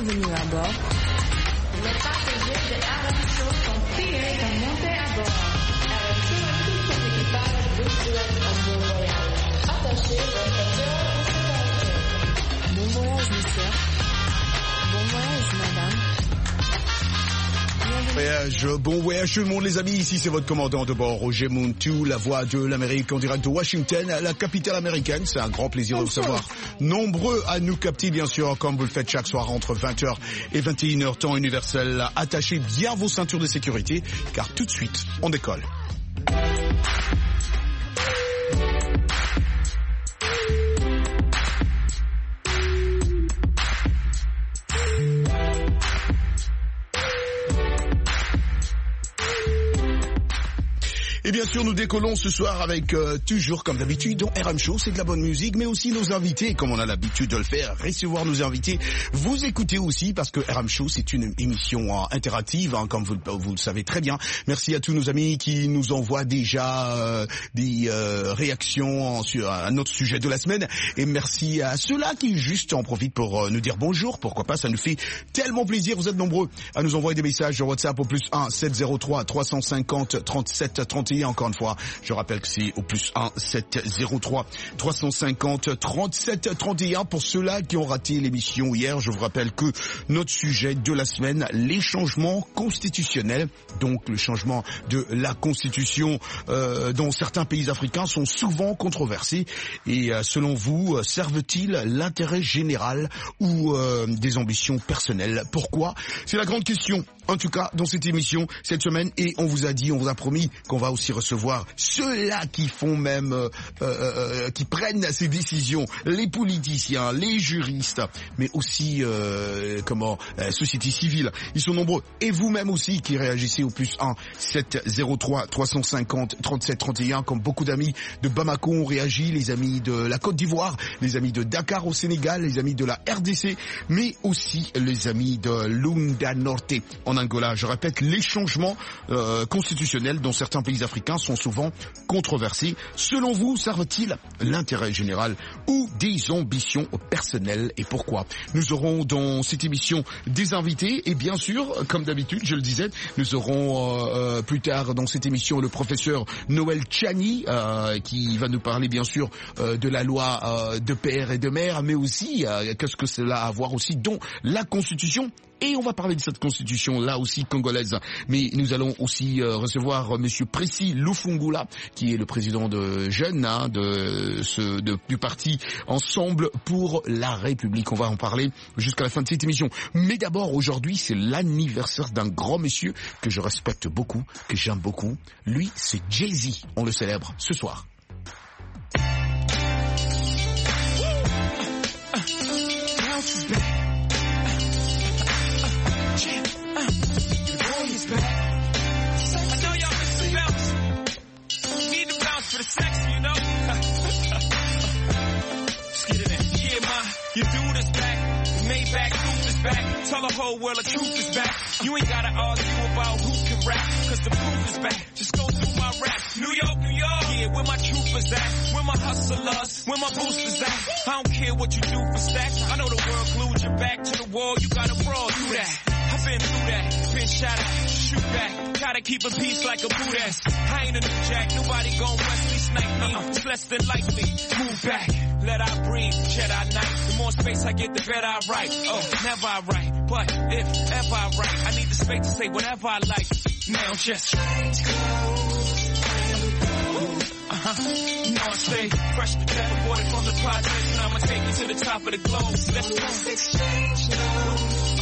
Bienvenue à bord. Les passagers de RM Show sont priés de monter à bord. RM Show et tout son équipage vous souhaitent un bon voyage. Attachez votre cœur au sécurité. Bon voyage, monsieur. Bon voyage, madame. Bon voyage tout le monde les amis, ici c'est votre commandant de bord Roger Muntu, la voix de l'Amérique en direct de Washington, la capitale américaine. C'est un grand plaisir de vous savoir nombreux à nous capter bien sûr comme vous le faites chaque soir entre 20h et 21h temps universel. Attachez bien vos ceintures de sécurité car tout de suite on décolle. Et bien sûr, nous décollons ce soir avec, toujours comme d'habitude, dans RM Show, c'est de la bonne musique, mais aussi nos invités, comme on a l'habitude de le faire, recevoir nos invités. Vous écoutez aussi, parce que RM Show, c'est une émission interactive, hein, comme vous le savez très bien. Merci à tous nos amis qui nous envoient déjà des réactions à notre sujet de la semaine. Et merci à ceux-là qui juste en profitent pour nous dire bonjour, pourquoi pas, ça nous fait tellement plaisir. Vous êtes nombreux à nous envoyer des messages sur WhatsApp au +1 703 350 37 31. Encore une fois, je rappelle que c'est au +1 703 350 37 31. Pour ceux-là qui ont raté l'émission hier, je vous rappelle que notre sujet de la semaine, les changements constitutionnels, donc le changement de la constitution dans certains pays africains sont souvent controversés. Et selon vous, servent-ils l'intérêt général ou des ambitions personnelles? Pourquoi? C'est la grande question. En tout cas, dans cette émission, cette semaine, et on vous a promis qu'on va aussi recevoir ceux-là qui font même, qui prennent ces décisions, les politiciens, les juristes, mais aussi, société civile. Ils sont nombreux. Et vous-même aussi qui réagissez au +1 703 350 37 31, comme beaucoup d'amis de Bamako ont réagi, les amis de la Côte d'Ivoire, les amis de Dakar au Sénégal, les amis de la RDC, mais aussi les amis de Lunda Norte en Angola. Je répète, les changements constitutionnels dans certains pays africains sont souvent controversés. Selon vous, servent-ils l'intérêt général ou des ambitions personnelles et pourquoi? Nous aurons dans cette émission des invités et bien sûr, comme d'habitude, je le disais, nous aurons plus tard dans cette émission le professeur Noël Tchani qui va nous parler bien sûr de la loi de père et de mère, mais aussi qu'est-ce que cela a à voir aussi dans la Constitution. Et on va parler de cette constitution là aussi congolaise. Mais nous allons aussi recevoir Monsieur Précis Lufungula, qui est le président de Jeunes du parti Ensemble pour la République. On va en parler jusqu'à la fin de cette émission. Mais d'abord, aujourd'hui, c'est l'anniversaire d'un grand monsieur que je respecte beaucoup, que j'aime beaucoup. Lui, c'est Jay-Z. On le célèbre ce soir. You do this back, Maybach roof is back, tell the whole world the truth is back. You ain't gotta argue about who can rap, cause the proof is back. Just go through my rap. New York, New York, yeah, where my troopers at, where my hustlers, where my boosters at. I don't care what you do for stacks, I know the world glued your back to the wall, you gotta brawl through that. I've been through that, been shot at, shoot back, gotta keep a peace like a boot ass. I ain't a new jack, nobody gon' Wesley snipe me, it's less than likely, move back, let I breathe, Jedi Knight, the more space I get the better I write, oh, never I write, but if ever I write, I need the space to say whatever I like, now just change clothes, now I stay fresh, never bought it from the projects, now I'ma take you to the top of the globe, let's exchange those.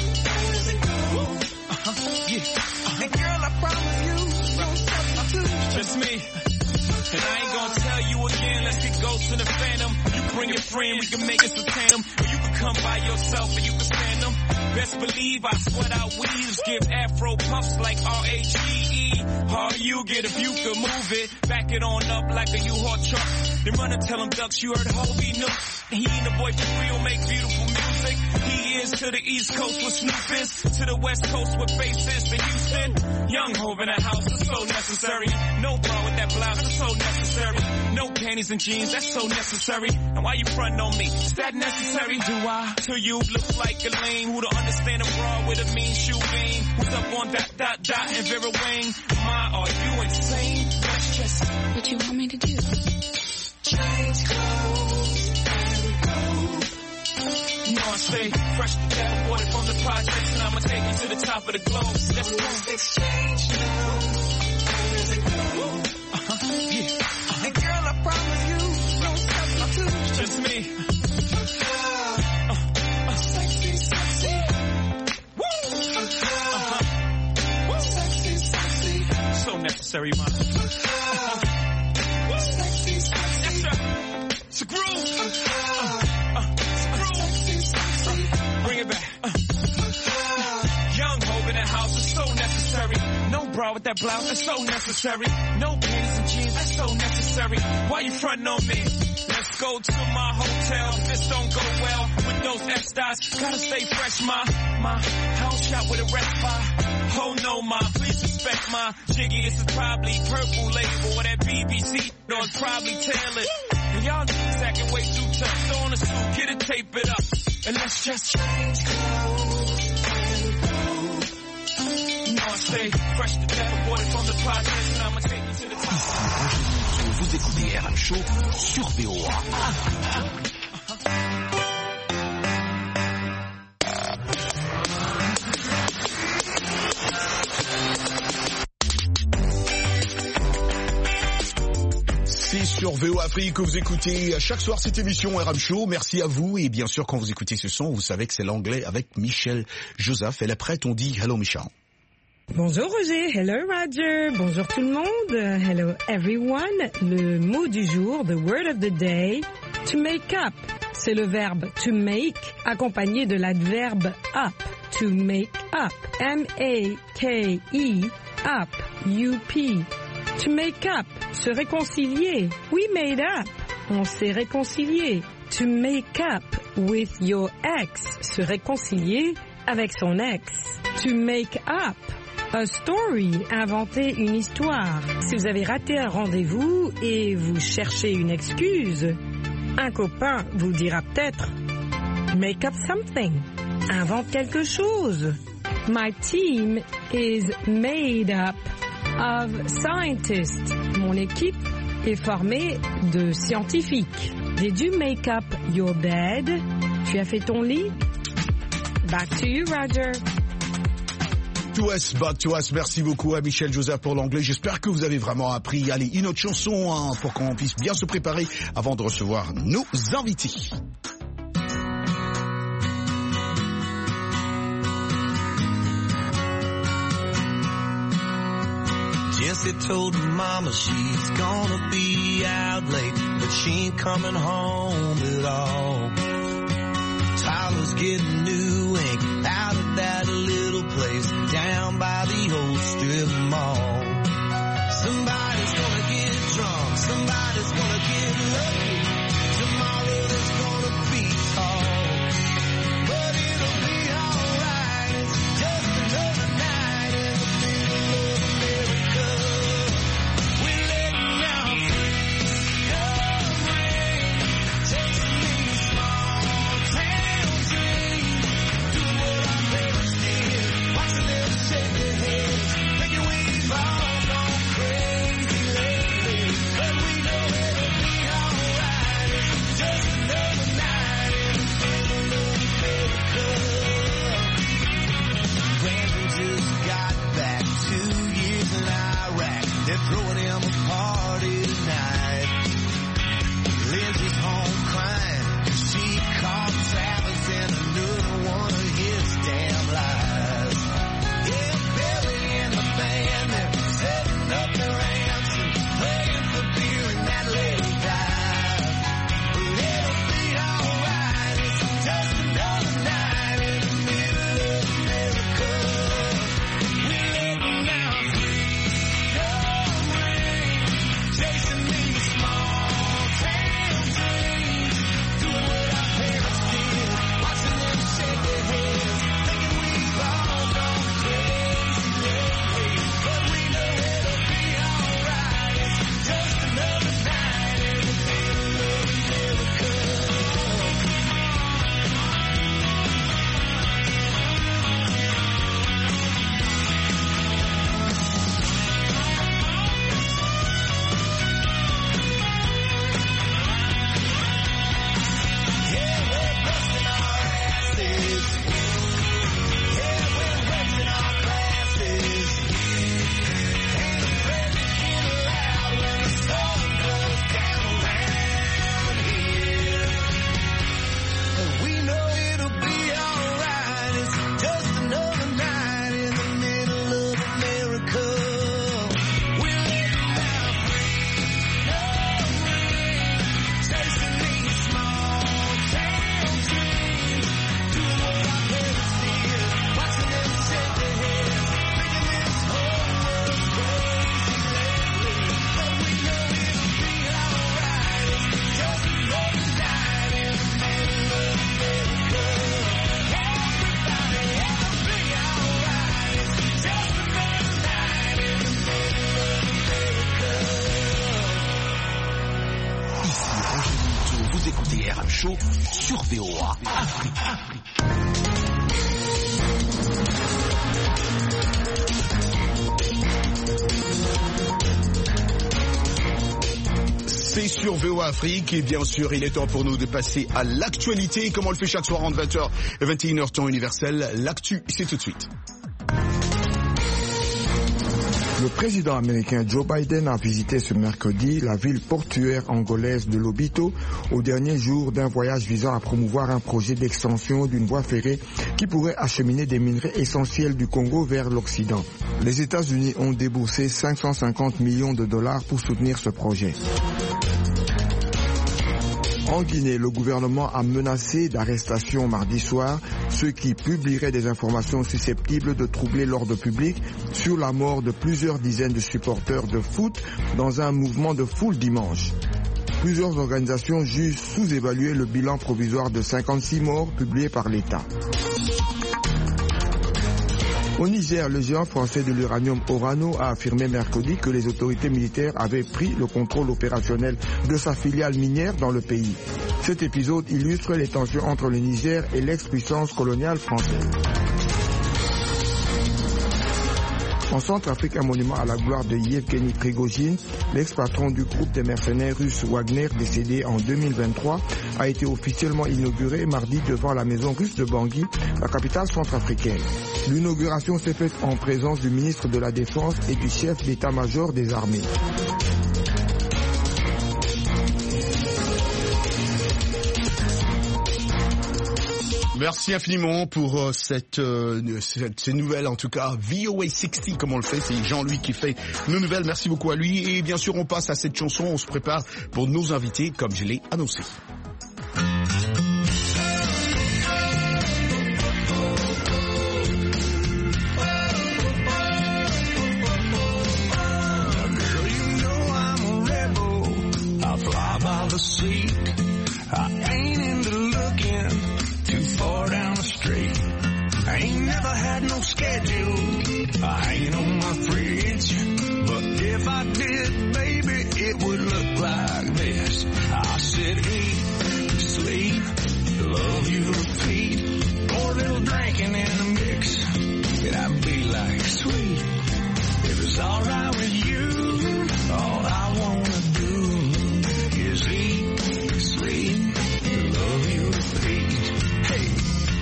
Yeah. And girl, I promise you, no substitute. Just me. And I ain't gonna tell you again, let's get ghosts in the phantom. You bring your friend, we can make it some tandem. Or you can come by yourself and you can stand them. Best believe I sweat out weaves, give afro puffs like R-H-E-E. All you get if you could move it, back it on up like a U-Haul truck. Then run and tell them ducks you heard Hobie Nook. He ain't a boy for real, make beautiful music. He is to the East Coast with Snoop is, to the West Coast with Faith is to Houston. Young Hov in the house, it's so necessary. No bra with that blouse, it's so necessary. No panties and jeans, that's so necessary. And why you frontin' on me? Is that necessary? Do I? To you, look like a lame who the You'll understand a broad with a mean shoe game. Who's up on dot and Vera Wang? My, are you insane? That's just What you want me to do? change clothes and go. You know I stay fresh to death, water from the projects, and I'ma take you to the top of the globe. Let's go. Exchange now. Yeah. And girl, I promise you, no substitute. Just me. Sexy, sexy. Woo! Sexy, sexy. So necessary, man. Sexy, sexy. Screw! Sexy, sexy. Bring it back. Young Hope in the house is so necessary. No bra with that blouse, that's so necessary. No panties and jeans, that's so necessary. Why you frontin' on me? Let's go to my hotel. This don't go well with those F-Styles. Gotta stay fresh, my house shot with a rest by. Oh no, ma, please respect my jiggy. This is probably purple label or that BBC. No, it's probably tailored. And y'all niggas acting way too tough. Throw on a suit, get it, tape it up. And let's just change clothes and go. You know I stay fresh to death, water from the projects, and I'ma take you to the top. Vous écoutez RM Show sur VOA. C'est sur VOA Afrique que vous écoutez chaque soir cette émission RM Show. Merci à vous. Et bien sûr, quand vous écoutez ce son, vous savez que c'est l'anglais avec Michelle Joseph. Elle est prête, on dit hello Michelle. Bonjour Roger, hello Roger, bonjour tout le monde, hello everyone. Le mot du jour, the word of the day, to make up. C'est le verbe to make accompagné de l'adverbe up, to make up. M-A-K-E, up, U-P. To make up, se réconcilier. We made up, on s'est réconcilié. To make up with your ex, se réconcilier avec son ex. To make up a story, inventer une histoire. Si vous avez raté un rendez-vous et vous cherchez une excuse, un copain vous dira peut-être make up something, invente quelque chose. My team is made up of scientists. Mon équipe est formée de scientifiques. Did you make up your bed? Tu as fait ton lit? Back to you, Roger. Back to us. Merci beaucoup à Michelle Joseph pour l'anglais. J'espère que vous avez vraiment appris. Allez, une autre chanson pour qu'on puisse bien se préparer avant de recevoir nos invités. Jessie told her mama she's gonna be out late, but she ain't coming home at all. Tyler's getting new ink out of that little place down by the old strip mall. Somebody's gonna get drunk, somebody's gonna get lucky. Tomorrow there's gonna be talk, but it'll be alright. It's just another night in the middle of America. We're letting out freedom rain, chasing these small town dreams. Doing what our parents did, watching them shake their heads, making waves by Show sur VOA Afrique. C'est sur VOA Afrique et bien sûr il est temps pour nous de passer à l'actualité comme on le fait chaque soir entre 20h et 21h temps universel. L'actu, c'est tout de suite. Le président américain Joe Biden a visité ce mercredi la ville portuaire angolaise de Lobito au dernier jour d'un voyage visant à promouvoir un projet d'extension d'une voie ferrée qui pourrait acheminer des minerais essentiels du Congo vers l'Occident. Les États-Unis ont déboursé 550 millions de dollars pour soutenir ce projet. En Guinée, le gouvernement a menacé d'arrestation mardi soir ceux qui publieraient des informations susceptibles de troubler l'ordre public sur la mort de plusieurs dizaines de supporters de foot dans un mouvement de foule dimanche. Plusieurs organisations jugent sous-évaluer le bilan provisoire de 56 morts publié par l'État. Au Niger, le géant français de l'uranium Orano a affirmé mercredi que les autorités militaires avaient pris le contrôle opérationnel de sa filiale minière dans le pays. Cet épisode illustre les tensions entre le Niger et l'ex-puissance coloniale française. En Centrafrique, un monument à la gloire de Yevgeny Prigojine, l'ex-patron du groupe des mercenaires russes Wagner décédé en 2023, a été officiellement inauguré mardi devant la maison russe de Bangui, la capitale centrafricaine. L'inauguration s'est faite en présence du ministre de la Défense et du chef d'état-major des armées. Merci infiniment pour ces nouvelles, en tout cas VOA 60 comme on le fait, c'est Jean-Louis qui fait nos nouvelles, merci beaucoup à lui et bien sûr on passe à cette chanson, on se prépare pour nos invités comme je l'ai annoncé. Schedule, I ain't on my fridge, but if I did, baby, it would look like this. I said eat, sleep, love you, repeat, pour a little drinking in the mix, and I'd be like, sweet, if it's alright with you, all I wanna do is eat, sleep, love you, repeat, hey.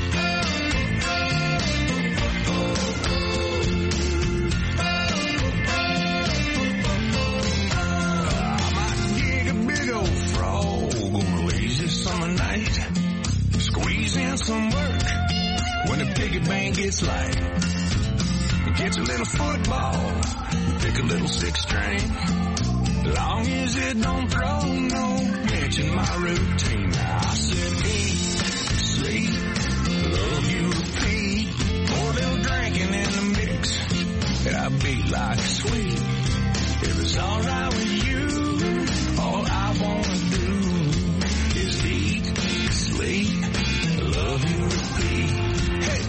Summer night, squeeze in some work when the piggy bank gets light. Get a little football, pick a little six string. Long as it don't throw no pitch in my routine. I said eat, sleep, love you, repeat. Pour a little drinking in the mix, and I'd be like sweet. If it's alright with you, all I wanna do is eat, sleep, love you, repeat. Hey,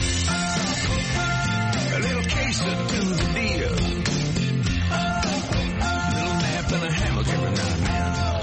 a little queso to the deal. A little nap in a hammock every now and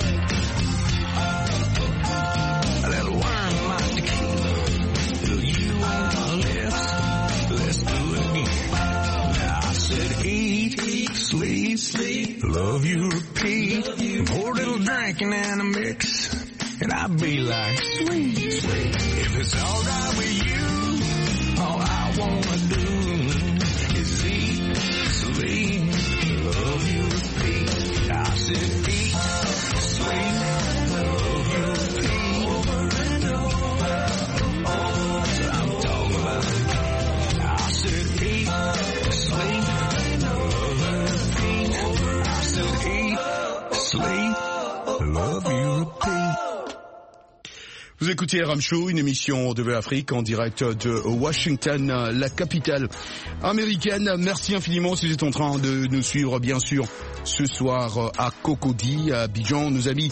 then. A little worm in my tequila. Little you on my lips. Let's do it again. Now I said eat, sleep, love you, repeat. Pour a little drinking in a mix. And I'd be like, sweet, sweet. If it's alright with you, all I wanna do is eat, sleep, love you, repeat. I said eat, sleep, love you, repeat. Over and over, that's what I'm talking about. I said eat, sleep, love you, repeat. I said eat, sleep, love you, repeat. Vous écoutez RM Show, une émission de VOA Afrique en direct de Washington, la capitale américaine. Merci infiniment si vous êtes en train de nous suivre, bien sûr, ce soir à Cocody, à Abidjan, nos amis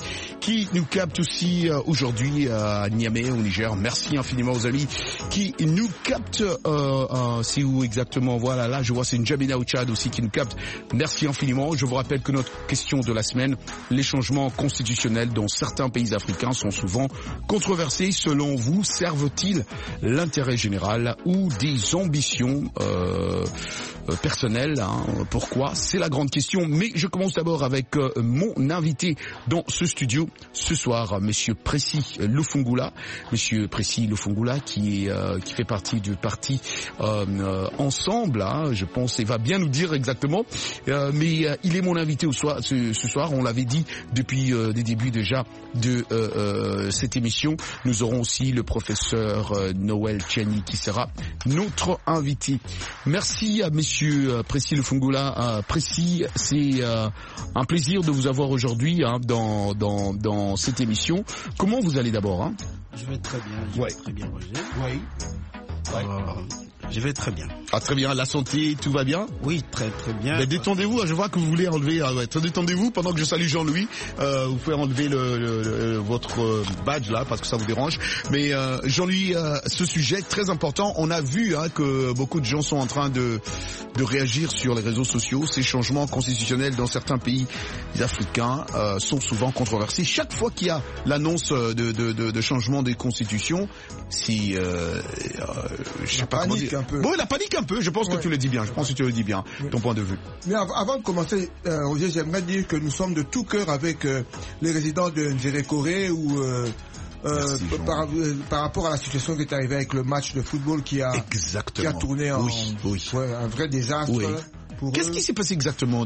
qui nous captent aussi aujourd'hui à Niamey, au Niger. Merci infiniment aux amis qui nous captent. C'est où exactement? Voilà, là je vois c'est N'Djamena au Tchad aussi qui nous capte. Merci infiniment. Je vous rappelle que notre question de la semaine, les changements constitutionnels dans certains pays africains sont souvent controversés. Selon vous, servent-ils l'intérêt général ou des ambitions personnelles, hein? Pourquoi? C'est la grande question. Mais je commence d'abord avec mon invité dans ce studio ce soir, Monsieur Précis Lufungula. Monsieur Précis Lufungula qui fait partie du parti Ensemble, hein, je pense, et va bien nous dire exactement. Mais il est mon invité ce soir. On l'avait dit depuis les débuts déjà de cette émission. Nous aurons aussi le professeur Noël Tchani qui sera notre invité. Merci à Monsieur Précis Lufungula. Précis, c'est un plaisir de vous avoir aujourd'hui, hein, dans cette émission. Comment vous allez d'abord, hein? Je vais très bien. Très bien, Roger. Oui. Je vais très bien. Ah, très bien. La santé, tout va bien? Oui, très très bien. Mais détendez-vous, je vois que vous voulez enlever. Détendez-vous pendant que je salue Jean-Louis. Vous pouvez enlever votre badge là parce que ça vous dérange. Mais Jean-Louis, ce sujet très important. On a vu, hein, que beaucoup de gens sont en train de réagir sur les réseaux sociaux. Ces changements constitutionnels dans certains pays africains sont souvent controversés. Chaque fois qu'il y a l'annonce de changement des constitutions, si je sais pas comment dire. Bon, la panique un peu, je pense que tu le dis bien, ton point de vue. Mais avant de commencer, Roger, j'aimerais dire que nous sommes de tout cœur avec les résidents de Nzérékoré ou par rapport à la situation qui est arrivée avec le match de football qui a tourné en un vrai désastre. Oui. Qu'est-ce qui s'est passé exactement?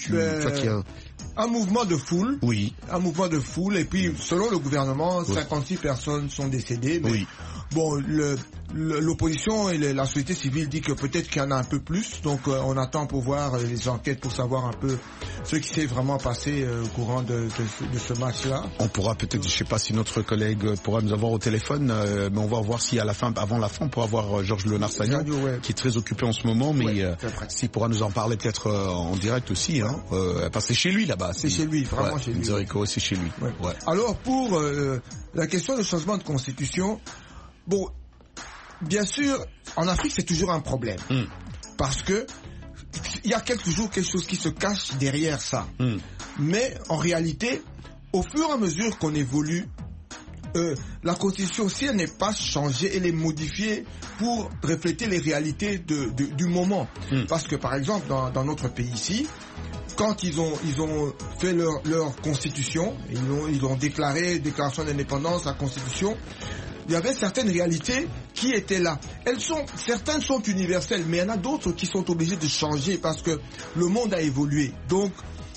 Un mouvement de foule. Oui. Un mouvement de foule, et puis selon le gouvernement, 56 personnes sont décédées. Mais oui. Bon, l'opposition et la société civile dit que peut-être qu'il y en a un peu plus, donc on attend pour voir les enquêtes pour savoir un peu ce qui s'est vraiment passé au courant de ce match-là. On pourra peut-être, je sais pas si notre collègue pourra nous avoir au téléphone, mais on va voir si avant la fin, on pourra voir Georges Léonard Sagnon, qui est très occupé en ce moment, mais s'il pourra nous en parler peut-être en direct aussi, hein, parce que c'est chez lui là-bas. C'est chez lui, vraiment chez lui. C'est chez lui. Ouais. Ouais. Alors pour la question du changement de constitution, bon, bien sûr, en Afrique c'est toujours un problème, parce que il y a toujours quelque chose qui se cache derrière ça. Mais en réalité, au fur et à mesure qu'on évolue, la constitution, si elle n'est pas changée, elle est modifiée pour refléter les réalités du moment. Parce que par exemple, dans notre pays ici, quand ils ont fait leur constitution, ils ont déclaré déclaration d'indépendance, la constitution, il y avait certaines réalités qui étaient là. Certaines sont universelles, mais il y en a d'autres qui sont obligées de changer parce que le monde a évolué. Donc,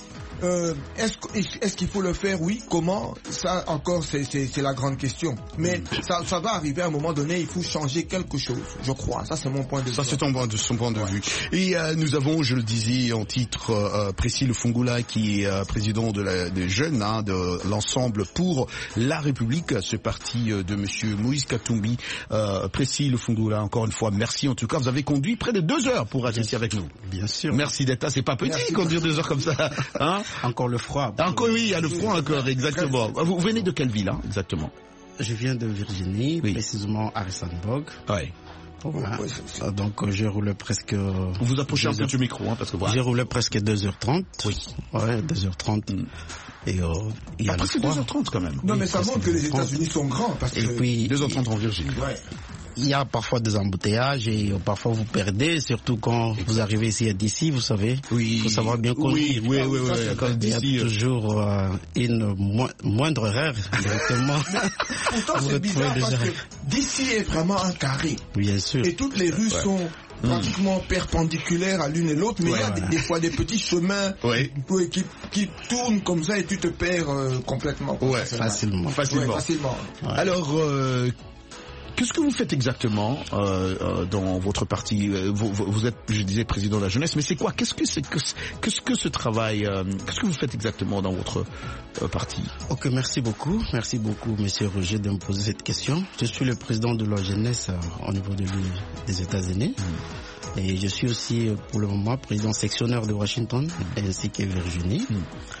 est-ce qu'il faut le faire? Oui. Comment? Ça encore, c'est la grande question. Mais ça va arriver à un moment donné. Il faut changer quelque chose, je crois. Ça, c'est mon point de vue. Ça, c'est son point de vue. Et nous avons, je le disais en titre, Précis Lufungula, qui est président des jeunes, hein, de l'Ensemble pour la République, ce parti de Monsieur Moïse Katumbi. Précis Lufungula, encore une fois, merci. En tout cas, vous avez conduit près de 2 heures pour être ici avec nous. Bien sûr. Merci d'être là. C'est pas petit conduire 2 heures comme ça, hein? Encore le froid. Encore, oui, il y a le froid encore, exactement. Vous venez de quelle ville, hein, exactement? Je viens de Virginie, précisément Harrisonburg. Oui. Voilà. Donc je roule presque... Vous approchez un peu du micro, hein, parce que voilà. J'ai roulé presque 2h30. Oui. Ouais, 2h30. Et il y a presque 2h30 quand même. Non, mais ça montre que les États-Unis sont grands. Parce que... Et puis 2h30 en Virginie. Ouais. Il y a parfois des embouteillages et parfois vous perdez, surtout quand vous arrivez ici à d'ici, vous savez. Oui. Il faut savoir bien conduire. Oui. Il y a toujours une moindre erreur directement. Pourtant, c'est bizarre parce que d'ici est vraiment un carré. Bien sûr. Et toutes les rues sont pratiquement perpendiculaires à l'une et l'autre, mais il y a des fois des petits chemins qui tournent comme ça et tu te perds complètement. Ouais, facilement. Ouais. Alors, qu'est-ce que vous faites exactement dans votre parti? Vous êtes, je disais, président de la jeunesse, mais c'est quoi? Qu'est-ce que ce travail? Qu'est-ce que vous faites exactement dans votre parti? Ok, merci beaucoup, Monsieur Roger, de me poser cette question. Je suis le président de la jeunesse au niveau des États-Unis. Et je suis aussi, pour le moment, président sectionnaire de Washington, ainsi que Virginie.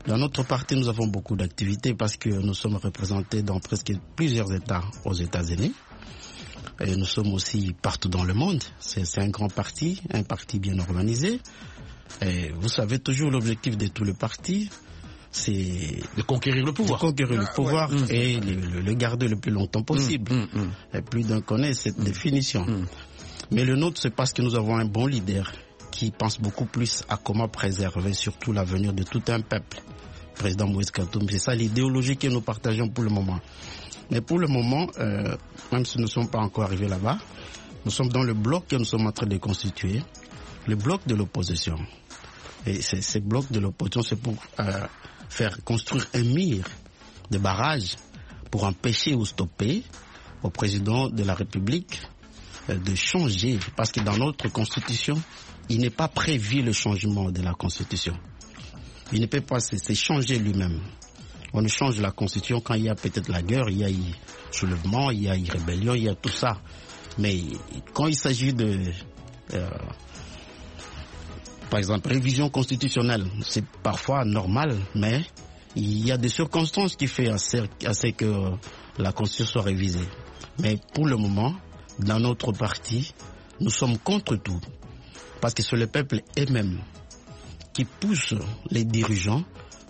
Dans notre parti, nous avons beaucoup d'activités parce que nous sommes représentés dans presque plusieurs États aux États-Unis. Et nous sommes aussi partout dans le monde. C'est un grand parti, un parti bien organisé. Et vous savez toujours l'objectif de tout le parti, c'est de conquérir le pouvoir. De conquérir le pouvoir et le garder le plus longtemps possible. Et plus d'un connaît cette définition. Mais le nôtre, c'est parce que nous avons un bon leader qui pense beaucoup plus à comment préserver surtout l'avenir de tout un peuple. Président Moïse Katumbi, c'est ça l'idéologie que nous partageons pour le moment. Mais pour le moment, même si nous ne sommes pas encore arrivés là-bas, nous sommes dans le bloc que nous sommes en train de constituer, le bloc de l'opposition. Et ce bloc de l'opposition, c'est pour faire construire un mur de barrage pour empêcher ou stopper au président de la République de changer. Parce que dans notre constitution, il n'est pas prévu le changement de la constitution. Il ne peut pas se changer lui-même. On ne change la constitution quand il y a peut-être la guerre, il y a eu soulèvement, il y a eu rébellion, il y a tout ça. Mais quand il s'agit de, par exemple, révision constitutionnelle, c'est parfois normal, mais il y a des circonstances qui font à ce que la constitution soit révisée. Mais pour le moment, dans notre parti, nous sommes contre tout. Parce que c'est le peuple eux-mêmes qui pousse les dirigeants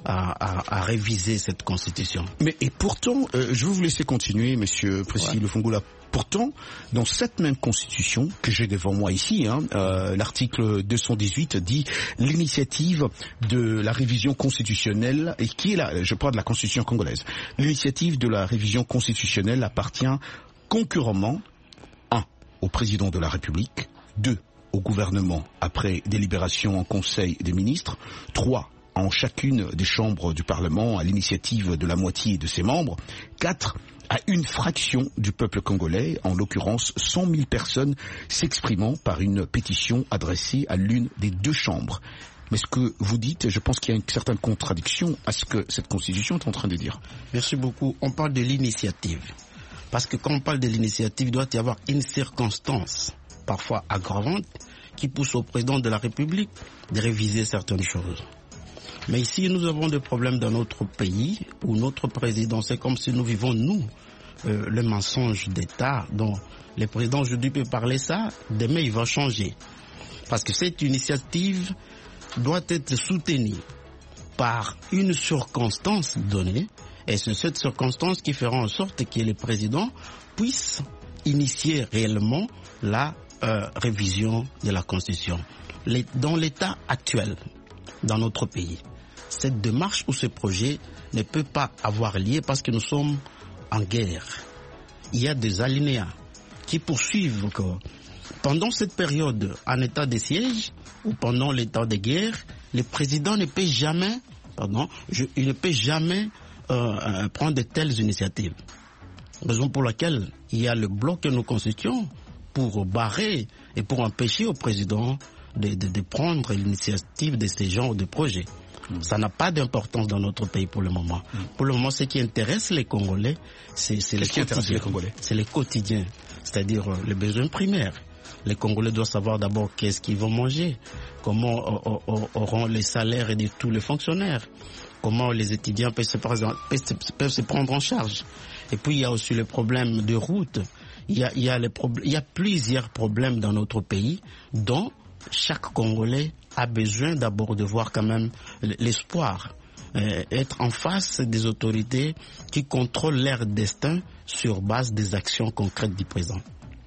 à réviser cette constitution. Mais et pourtant, je vais vous laisser continuer, Monsieur Président Lufungula. Pourtant, dans cette même constitution que j'ai devant moi ici, l'article 218 dit l'initiative de la révision constitutionnelle, et qui est là, je parle de la constitution congolaise, l'initiative de la révision constitutionnelle appartient concurremment, 1, au président de la République, 2, au gouvernement après délibération en Conseil des ministres, 3, en chacune des chambres du Parlement à l'initiative de la moitié de ses membres, 4, à une fraction du peuple congolais, en l'occurrence 100 000 personnes s'exprimant par une pétition adressée à l'une des deux chambres. Mais ce que vous dites, je pense qu'il y a une certaine contradiction à ce que cette constitution est en train de dire. Merci beaucoup. On parle de l'initiative. Parce que quand on parle de l'initiative, il doit y avoir une circonstance, parfois aggravante, qui pousse au président de la République de réviser certaines choses. Mais ici, nous avons des problèmes dans notre pays où notre président, c'est comme si nous vivons, nous, le mensonge d'État dont le président aujourd'hui peut parler ça, demain il va changer. Parce que cette initiative doit être soutenue par une circonstance donnée, et c'est cette circonstance qui fera en sorte que le président puisse initier réellement la révision de la Constitution. Dans l'état actuel, dans notre pays, cette démarche ou ce projet ne peut pas avoir lieu parce que nous sommes en guerre. Il y a des alinéas qui poursuivent que pendant cette période en état de siège ou pendant l'état de guerre, le président ne peut jamais, il ne peut jamais prendre de telles initiatives. Raison pour laquelle il y a le bloc que nous constituons pour barrer et pour empêcher au président de prendre l'initiative de ces genres de projets. Ça n'a pas d'importance dans notre pays pour le moment. Pour le moment, ce qui intéresse les Congolais, c'est le quotidien, c'est-à-dire les besoins primaires. Les Congolais doivent savoir d'abord qu'est-ce qu'ils vont manger, comment auront les salaires de tous les fonctionnaires, comment les étudiants peuvent se prendre en charge. Et puis il y a aussi le problème de route. Il y a plusieurs problèmes dans notre pays dont chaque Congolais a besoin d'abord de voir quand même l'espoir, être en face des autorités qui contrôlent leur destin sur base des actions concrètes du président.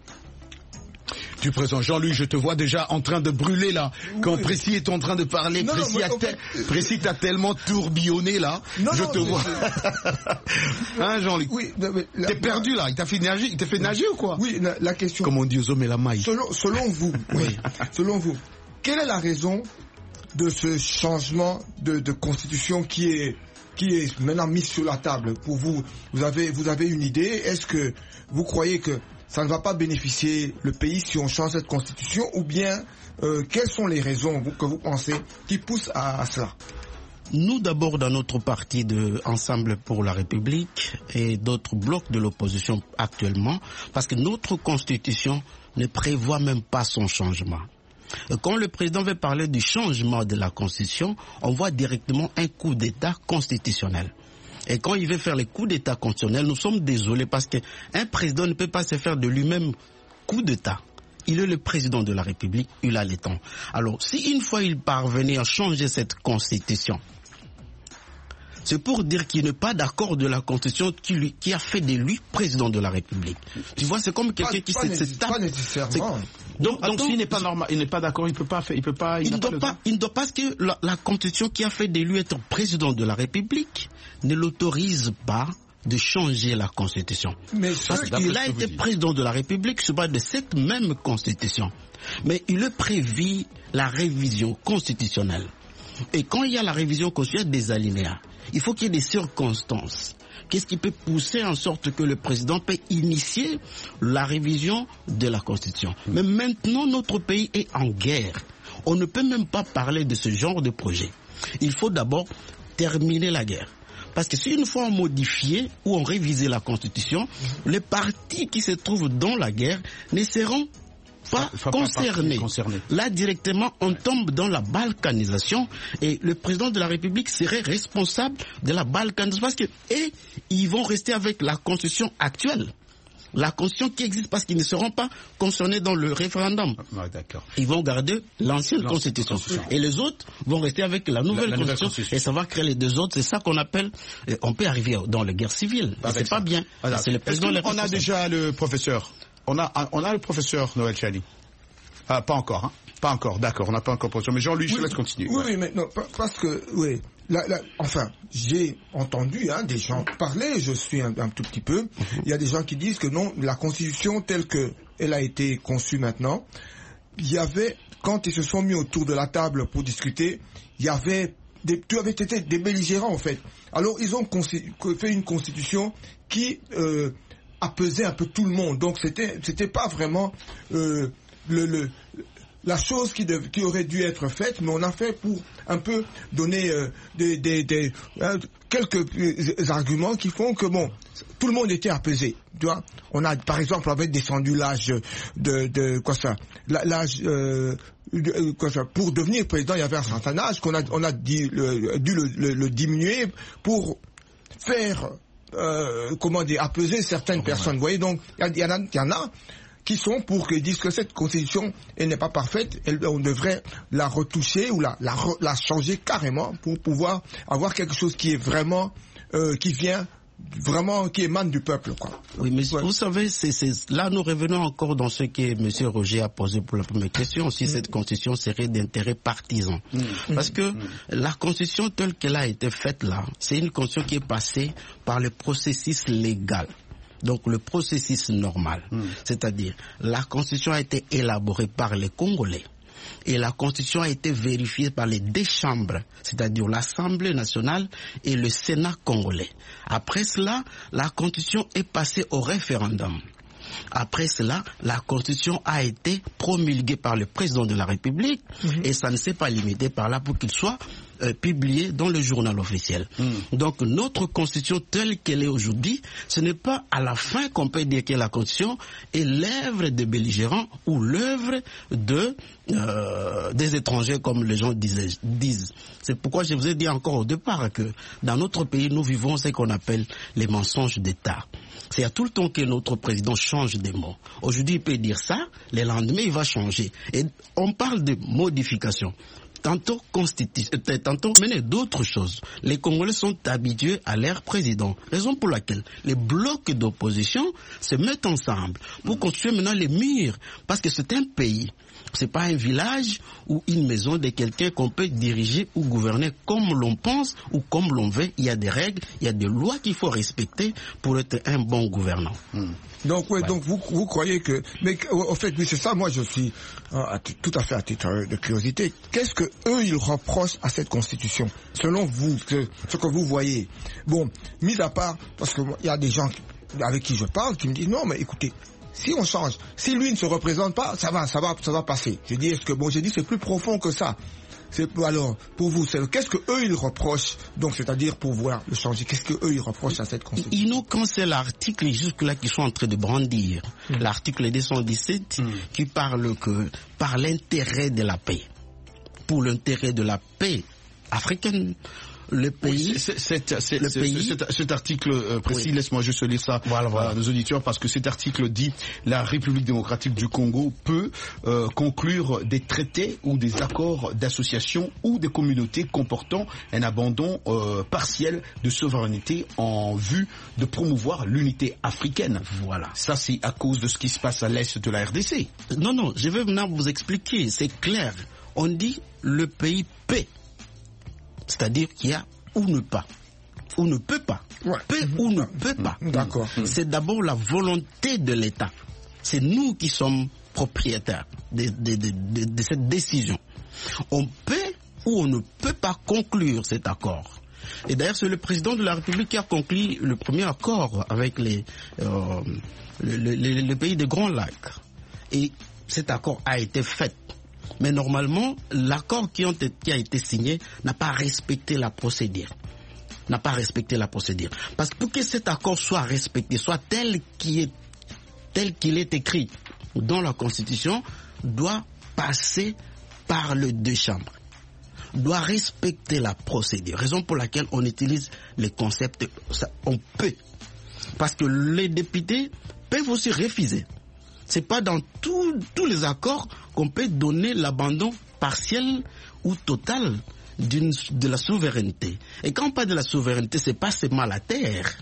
Du président Jean-Louis, je te vois déjà en train de brûler là. Quand Précis est en train de parler, Précis t'a tellement tourbillonné là. Je te vois. Hein, Jean-Louis? Oui, t'es perdu là. Il t'a fait nager ou quoi? Oui, la question. Comme on dit aux hommes et la maille. Selon vous, selon vous, quelle est la raison de ce changement de constitution qui est maintenant mis sur la table pour vous? Vous avez une idée? Est-ce que vous croyez que ça ne va pas bénéficier le pays si on change cette constitution, ou bien quelles sont les raisons que vous pensez qui poussent à cela? Nous d'abord dans notre parti de Ensemble pour la République et d'autres blocs de l'opposition actuellement, parce que notre constitution ne prévoit même pas son changement. Quand le président veut parler du changement de la Constitution, on voit directement un coup d'État constitutionnel. Et quand il veut faire les coups d'État constitutionnels, nous sommes désolés parce qu'un président ne peut pas se faire de lui-même coup d'État. Il est le président de la République, il a les temps. Alors, si une fois il parvenait à changer cette Constitution, c'est pour dire qu'il n'est pas d'accord de la Constitution qui a fait de lui président de la République. Tu vois, c'est comme quelqu'un qui se tape. Pas nécessairement. Donc s'il n'est pas normal, il n'est pas d'accord, il ne doit pas, parce que la Constitution qui a fait de lui être président de la République ne l'autorise pas de changer la Constitution. Mais parce qu'il a été président de la République sur base de cette même Constitution. Mais il prévit la révision constitutionnelle. Et quand il y a la révision constitutionnelle des alinéas, il faut qu'il y ait des circonstances. Qu'est-ce qui peut pousser en sorte que le président peut initier la révision de la Constitution? Mais maintenant, notre pays est en guerre. On ne peut même pas parler de ce genre de projet. Il faut d'abord terminer la guerre. Parce que si une fois on modifiait ou on révisait la Constitution, les partis qui se trouvent dans la guerre ne seront pas concernés. Là, directement, on tombe dans la balkanisation et le président de la République serait responsable de la balkanisation parce que ils vont rester avec la Constitution actuelle. La Constitution qui existe parce qu'ils ne seront pas concernés dans le référendum. Ah, d'accord. Ils vont garder l'ancienne Constitution. Et les autres vont rester avec la nouvelle Constitution. Et ça va créer les deux autres. C'est ça qu'on appelle... on peut arriver dans la guerre civile. C'est pas bien. Voilà. C'est le président. On a déjà le professeur. On a le professeur Noël Chali. Ah, pas encore, hein. Pas encore, d'accord. On n'a pas encore le professeur. Mais Jean-Louis, je te laisse continuer. Oui, mais non, parce que, oui. Enfin, j'ai entendu des gens parler, je suis un tout petit peu. Il y a des gens qui disent que non, la Constitution telle qu'elle a été conçue maintenant, il y avait, quand ils se sont mis autour de la table pour discuter, il y avait tu avais été des belligérants en fait. Alors ils ont fait une Constitution qui apaisait un peu tout le monde. Donc c'était pas vraiment la chose qui aurait dû être faite, mais on a fait pour un peu donner quelques arguments qui font que bon, tout le monde était apaisé. Tu vois, on a par exemple avait descendu l'âge pour devenir président, il y avait un certain âge qu'on a dû le diminuer pour faire apaiser certaines personnes. Vous voyez, donc il y en a qui sont pour qu'ils disent que cette constitution, elle n'est pas parfaite, on devrait la retoucher ou la changer carrément pour pouvoir avoir quelque chose qui est vraiment, qui émane du peuple, quoi. Oui, mais vous savez, là nous revenons encore dans ce que M. Roger a posé pour la première question, si cette constitution serait d'intérêt partisan. Parce que la constitution telle qu'elle a été faite là, c'est une constitution qui est passée par le processus légal. Donc le processus normal, c'est-à-dire la Constitution a été élaborée par les Congolais et la Constitution a été vérifiée par les deux chambres, c'est-à-dire l'Assemblée nationale et le Sénat congolais. Après cela, la Constitution est passée au référendum. Après cela, la Constitution a été promulguée par le président de la République et ça ne s'est pas limité par là pour qu'il soit publié dans le journal officiel. Donc notre Constitution telle qu'elle est aujourd'hui, ce n'est pas à la fin qu'on peut dire que la Constitution est l'œuvre des belligérants ou l'œuvre des étrangers comme les gens disent. C'est pourquoi je vous ai dit encore au départ que dans notre pays, nous vivons ce qu'on appelle les mensonges d'État. C'est à tout le temps que notre président change des mots. Aujourd'hui, il peut dire ça, le lendemain, il va changer. Et on parle de modification. Tantôt mener d'autres choses. Les Congolais sont habitués à leur président. Raison pour laquelle les blocs d'opposition se mettent ensemble pour construire maintenant les murs. Parce que c'est un pays. C'est pas un village ou une maison de quelqu'un qu'on peut diriger ou gouverner comme l'on pense ou comme l'on veut. Il y a des règles, il y a des lois qu'il faut respecter pour être un bon gouvernant. Donc donc vous croyez que, mais au fait, oui, c'est ça. Moi, je suis tout à fait à titre de curiosité. Qu'est-ce que eux ils reprochent à cette constitution, selon vous, ce que vous voyez? Bon, mis à part, parce que il y a des gens avec qui je parle qui me disent non, mais écoutez. Si on change, si lui ne se représente pas, ça va passer. Je dis c'est plus profond que ça. Alors, pour vous, qu'est-ce que eux ils reprochent, donc c'est-à-dire pour pouvoir le changer, qu'est-ce que eux ils reprochent à cette constitution? Ils n'ont qu'un seul article jusque-là qu'ils sont en train de brandir. L'article 217 qui parle que par l'intérêt de la paix, pour l'intérêt de la paix africaine, le pays... Cet article précis, laisse-moi juste lire ça à nos auditeurs, parce que cet article dit la République démocratique du Congo peut conclure des traités ou des accords d'association ou des communautés comportant un abandon partiel de souveraineté en vue de promouvoir l'unité africaine. Voilà. Ça, c'est à cause de ce qui se passe à l'est de la RDC. Non, je vais maintenant vous expliquer. C'est clair. On dit le pays paix. C'est-à-dire qu'il y a ou ne pas, ou ne peut pas, peut ou ne peut pas. D'accord. C'est d'abord la volonté de l'État. C'est nous qui sommes propriétaires de cette décision. On peut ou on ne peut pas conclure cet accord. Et d'ailleurs, c'est le président de la République qui a conclu le premier accord avec les pays des Grands Lacs. Et cet accord a été fait. Mais normalement, l'accord qui a été signé n'a pas respecté la procédure. Parce que pour que cet accord soit respecté, soit tel qu'il est écrit dans la Constitution, doit passer par les deux chambres. Doit respecter la procédure. Raison pour laquelle on utilise les concepts, on peut. Parce que les députés peuvent aussi refuser. C'est pas dans tous les accords qu'on peut donner l'abandon partiel ou total de la souveraineté. Et quand on parle de la souveraineté, c'est pas seulement la terre.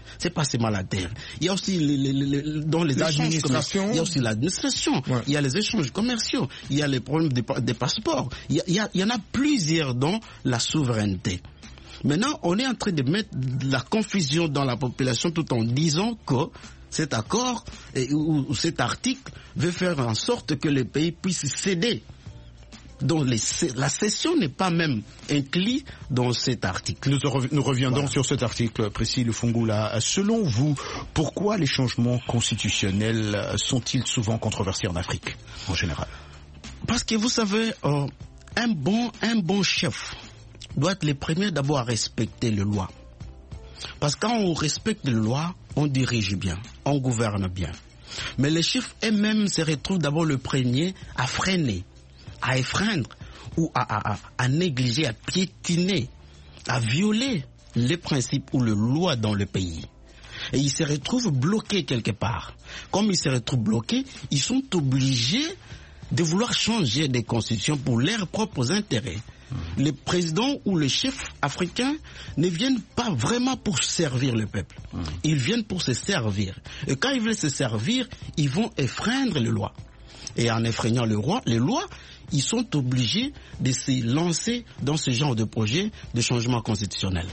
Il y a aussi dans les échanges commerciaux, il y a aussi l'administration, il y a les échanges commerciaux, il y a les problèmes des passeports. Il y en a plusieurs dans la souveraineté. Maintenant, on est en train de mettre de la confusion dans la population tout en disant que cet accord ou cet article veut faire en sorte que les pays puissent céder. Donc la cession n'est pas même inclue dans cet article. Nous reviendrons sur cet article précis, le Fungula. Selon vous, pourquoi les changements constitutionnels sont-ils souvent controversés en Afrique, en général? Parce que vous savez, un bon chef doit être le premier d'abord à respecter les lois. Parce que quand on respecte les lois, on dirige bien, on gouverne bien. Mais les chefs eux-mêmes se retrouvent d'abord le premier à freiner, à effreindre ou à négliger, à piétiner, à violer les principes ou les lois dans le pays. Et ils se retrouvent bloqués quelque part. Comme ils se retrouvent bloqués, ils sont obligés de vouloir changer des constitutions pour leurs propres intérêts. Les présidents ou les chefs africains ne viennent pas vraiment pour servir le peuple. Ils viennent pour se servir. Et quand ils veulent se servir, ils vont effreindre les lois. Et en effreignant les lois, ils sont obligés de se lancer dans ce genre de projet de changement constitutionnel.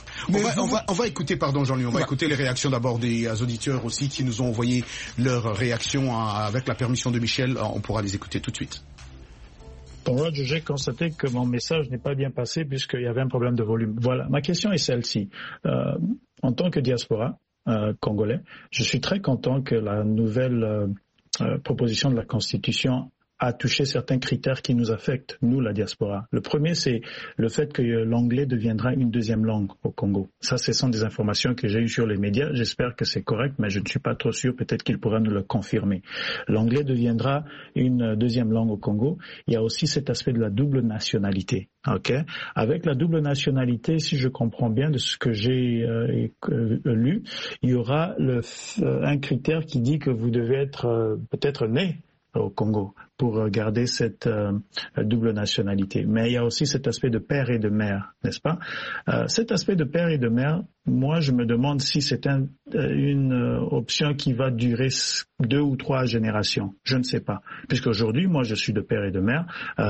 On va écouter, Jean-Louis, on va écouter les réactions d'abord des auditeurs aussi qui nous ont envoyé leurs réactions avec la permission de Michel. On pourra les écouter tout de suite. Bon, Roger, j'ai constaté que mon message n'est pas bien passé puisqu'il y avait un problème de volume. Voilà, ma question est celle-ci. En tant que diaspora congolais, je suis très content que la nouvelle proposition de la Constitution a touché certains critères qui nous affectent, nous, la diaspora. Le premier, c'est le fait que l'anglais deviendra une deuxième langue au Congo. Ça, ce sont des informations que j'ai eues sur les médias. J'espère que c'est correct, mais je ne suis pas trop sûr. Peut-être qu'il pourra nous le confirmer. L'anglais deviendra une deuxième langue au Congo. Il y a aussi cet aspect de la double nationalité. Okay. Avec la double nationalité, si je comprends bien de ce que j'ai lu, il y aura un critère qui dit que vous devez être peut-être né au Congo pour garder cette double nationalité. Mais il y a aussi cet aspect de père et de mère, n'est-ce pas? Cet aspect de père et de mère, moi je me demande si c'est une option qui va durer 2 ou 3 générations. Je ne sais pas. Puisqu'aujourd'hui, moi je suis de père et de mère.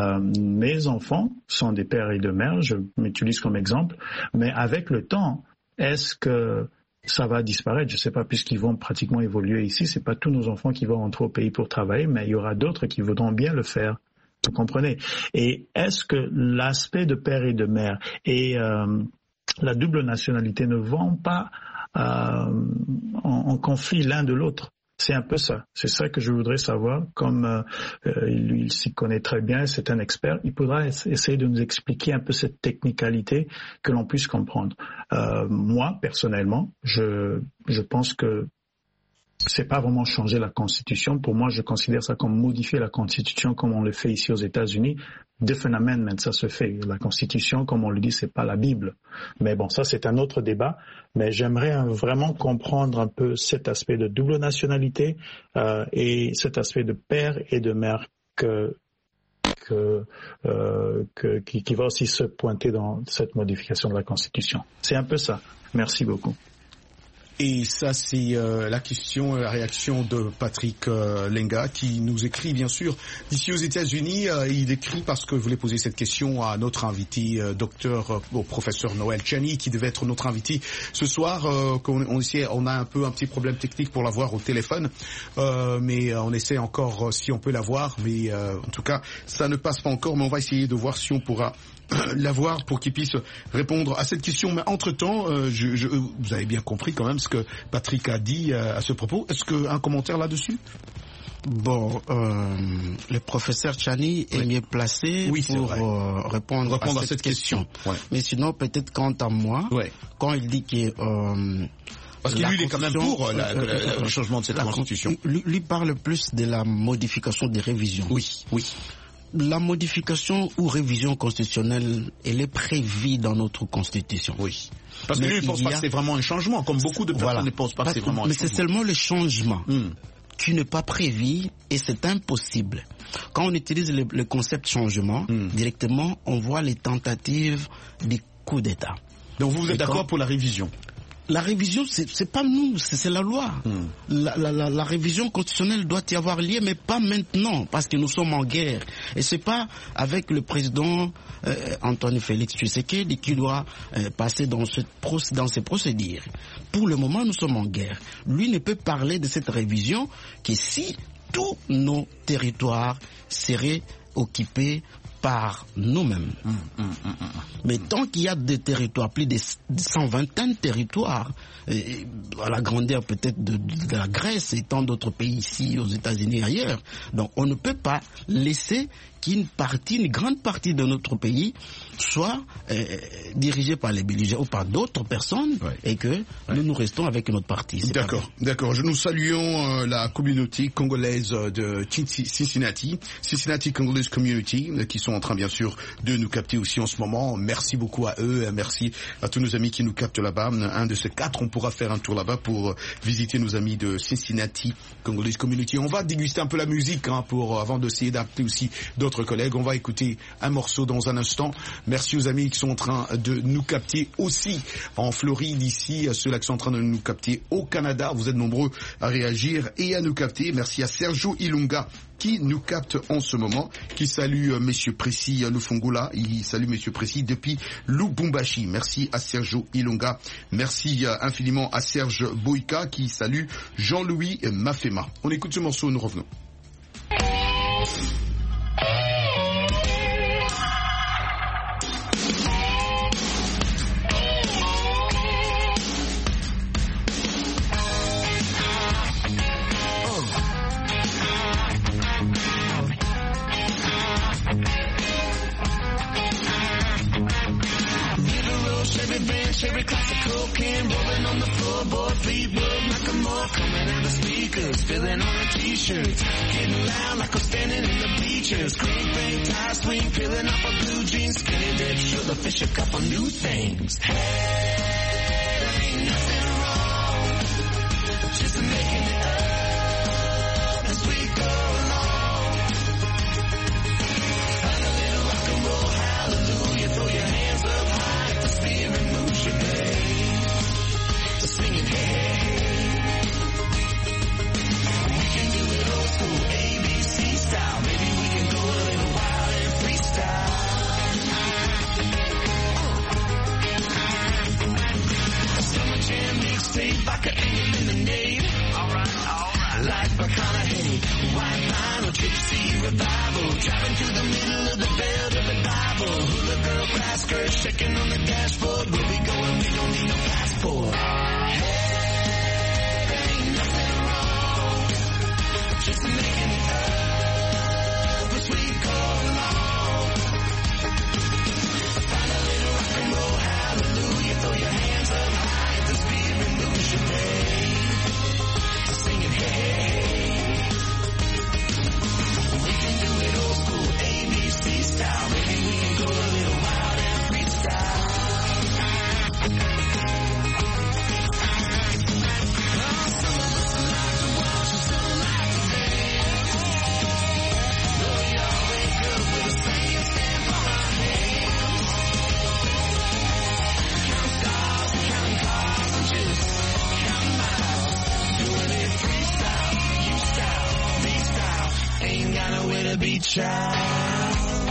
Mes enfants sont des pères et de mères, je m'utilise comme exemple. Mais avec le temps, est-ce que ça va disparaître? Je ne sais pas, puisqu'ils vont pratiquement évoluer ici. C'est pas tous nos enfants qui vont rentrer au pays pour travailler, mais il y aura d'autres qui voudront bien le faire. Vous comprenez? Et est-ce que l'aspect de père et de mère et la double nationalité ne vont pas en conflit l'un de l'autre? C'est un peu ça. C'est ça que je voudrais savoir. Comme il s'y connaît très bien, c'est un expert, il pourra essayer de nous expliquer un peu cette technicalité que l'on puisse comprendre. Moi, personnellement, je pense que c'est pas vraiment changer la Constitution. Pour moi, je considère ça comme modifier la Constitution comme on le fait ici aux États-Unis. Different amendment, ça se fait. La Constitution, comme on le dit, c'est pas la Bible. Mais bon, ça c'est un autre débat. Mais j'aimerais vraiment comprendre un peu cet aspect de double nationalité et cet aspect de père et de mère qui va aussi se pointer dans cette modification de la Constitution. C'est un peu ça. Merci beaucoup. Et ça, c'est la question, la réaction de Patrick Lenga qui nous écrit, bien sûr, d'ici aux États-Unis. Il écrit parce que je voulais poser cette question à notre invité, professeur Noel Tchani, qui devait être notre invité ce soir. On a un petit problème technique pour l'avoir au téléphone, mais on essaie encore si on peut l'avoir. Mais en tout cas, ça ne passe pas encore, mais on va essayer de voir si on pourra l'avoir pour qu'il puisse répondre à cette question. Mais entre-temps, vous avez bien compris quand même ce que Patrick a dit à ce propos. Est-ce qu'un commentaire là-dessus? Bon, le professeur Tchani est mieux placé pour répondre à cette question. Ouais. Mais sinon, peut-être quant à moi, quand il dit que... parce que lui, il est quand même pour le changement de cette Constitution. Lui parle plus de la modification des révisions. Oui. La modification ou révision constitutionnelle, elle est prévue dans notre Constitution. Oui. Parce que lui, il ne pense pas que c'est vraiment un changement, comme beaucoup de personnes ne pensent pas que c'est vraiment un changement. Mais c'est seulement le changement qui n'est pas prévu et c'est impossible. Quand on utilise le concept changement, directement, on voit les tentatives des coups d'État. Donc vous êtes d'accord pour la révision? La révision, c'est pas nous, c'est la loi. La révision constitutionnelle doit y avoir lieu, mais pas maintenant, parce que nous sommes en guerre. Et c'est pas avec le président Antoine Félix Tshisekedi qui doit passer dans ces procédures. Pour le moment, nous sommes en guerre. Lui ne peut parler de cette révision que si tous nos territoires seraient occupés par nous-mêmes. Mais tant qu'il y a des territoires, plus de 120 territoires, à la grandeur peut-être de la Grèce et tant d'autres pays ici, aux États-Unis et ailleurs, donc on ne peut pas laisser une grande partie de notre pays soit dirigée par les belligérants ou par d'autres personnes et que nous restons avec notre parti. D'accord. Nous saluons la communauté congolaise de Cincinnati Congolese Community, qui sont en train bien sûr de nous capter aussi en ce moment. Merci beaucoup à eux, merci à tous nos amis qui nous captent là-bas. Un de ces 4, on pourra faire un tour là-bas pour visiter nos amis de Cincinnati Congolese Community. On va déguster un peu la musique avant d'essayer d'appeler aussi d'autres collègues. On va écouter un morceau dans un instant. Merci aux amis qui sont en train de nous capter aussi en Floride ici, ceux-là qui sont en train de nous capter au Canada. Vous êtes nombreux à réagir et à nous capter. Merci à Sergio Ilunga qui nous capte en ce moment, qui salue Monsieur Précis Lufungula, il salue Monsieur Précis depuis Lubumbashi. Merci à Sergio Ilunga. Merci infiniment à Serge Boïka qui salue Jean-Louis Mafema. On écoute ce morceau, nous revenons. Cherry classic cocaine, rolling on the floorboard, Fleetwood, Macklemore, coming out of speakers, filling on the t-shirts, getting loud like I'm standing in the bleachers, crank bank, tie swing, peeling off a blue jeans, skinny dip, sugar fish, a couple new things. Hey, there ain't nothing wrong, just making it up as we go along. Find a little rock and roll, hallelujah, throw your hands up high if the spirit moves your way. Singing, hey, hey, we can do it old school, ABC style. Maybe we can go a little wild and freestyle. A summer jam mixtape, vodka and lemonade. Alright. Life McConaughey, white vinyl, gypsy revival. Driving through the middle of the belt of the Bible. Hula girl, grass skirt, shaking on the dashboard. Where we going? We don't need no passport. Hey, there ain't nothing wrong. child.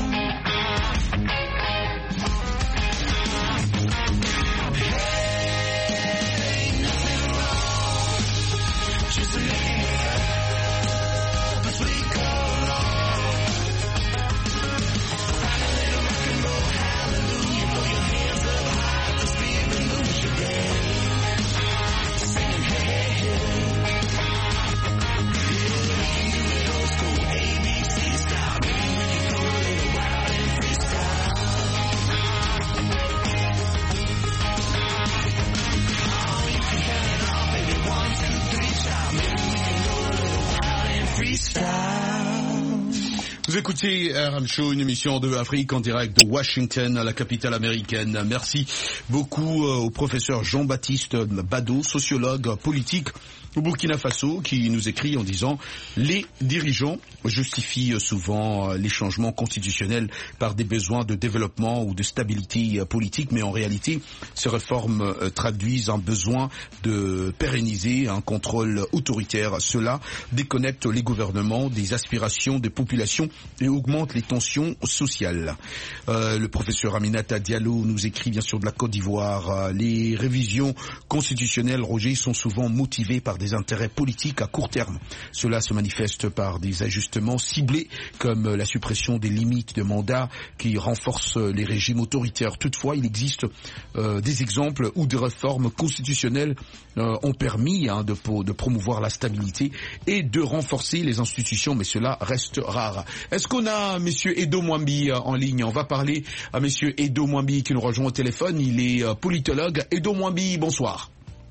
Vous écoutez RM Show, une émission de Afrique en direct de Washington, la capitale américaine. Merci beaucoup au professeur Jean-Baptiste Bado, sociologue politique au Burkina Faso, qui nous écrit en disant « Les dirigeants justifient souvent les changements constitutionnels par des besoins de développement ou de stabilité politique, mais en réalité, ces réformes traduisent un besoin de pérenniser un contrôle autoritaire. Cela déconnecte les gouvernements des aspirations des populations et augmente les tensions sociales. » Le professeur Aminata Diallo nous écrit bien sûr de la Côte d'Ivoire. Les révisions constitutionnelles, Roger, sont souvent motivées par des intérêts politiques à court terme. Cela se manifeste par des ajustements ciblés comme la suppression des limites de mandat qui renforcent les régimes autoritaires. Toutefois, il existe des exemples où des réformes constitutionnelles ont permis de promouvoir la stabilité et de renforcer les institutions, mais cela reste rare. Est-ce qu'on a Monsieur Edo Mwambi en ligne? On va parler à Monsieur Edo Mwambi qui nous rejoint au téléphone. Il est politologue. Edo Mwambi, bonsoir.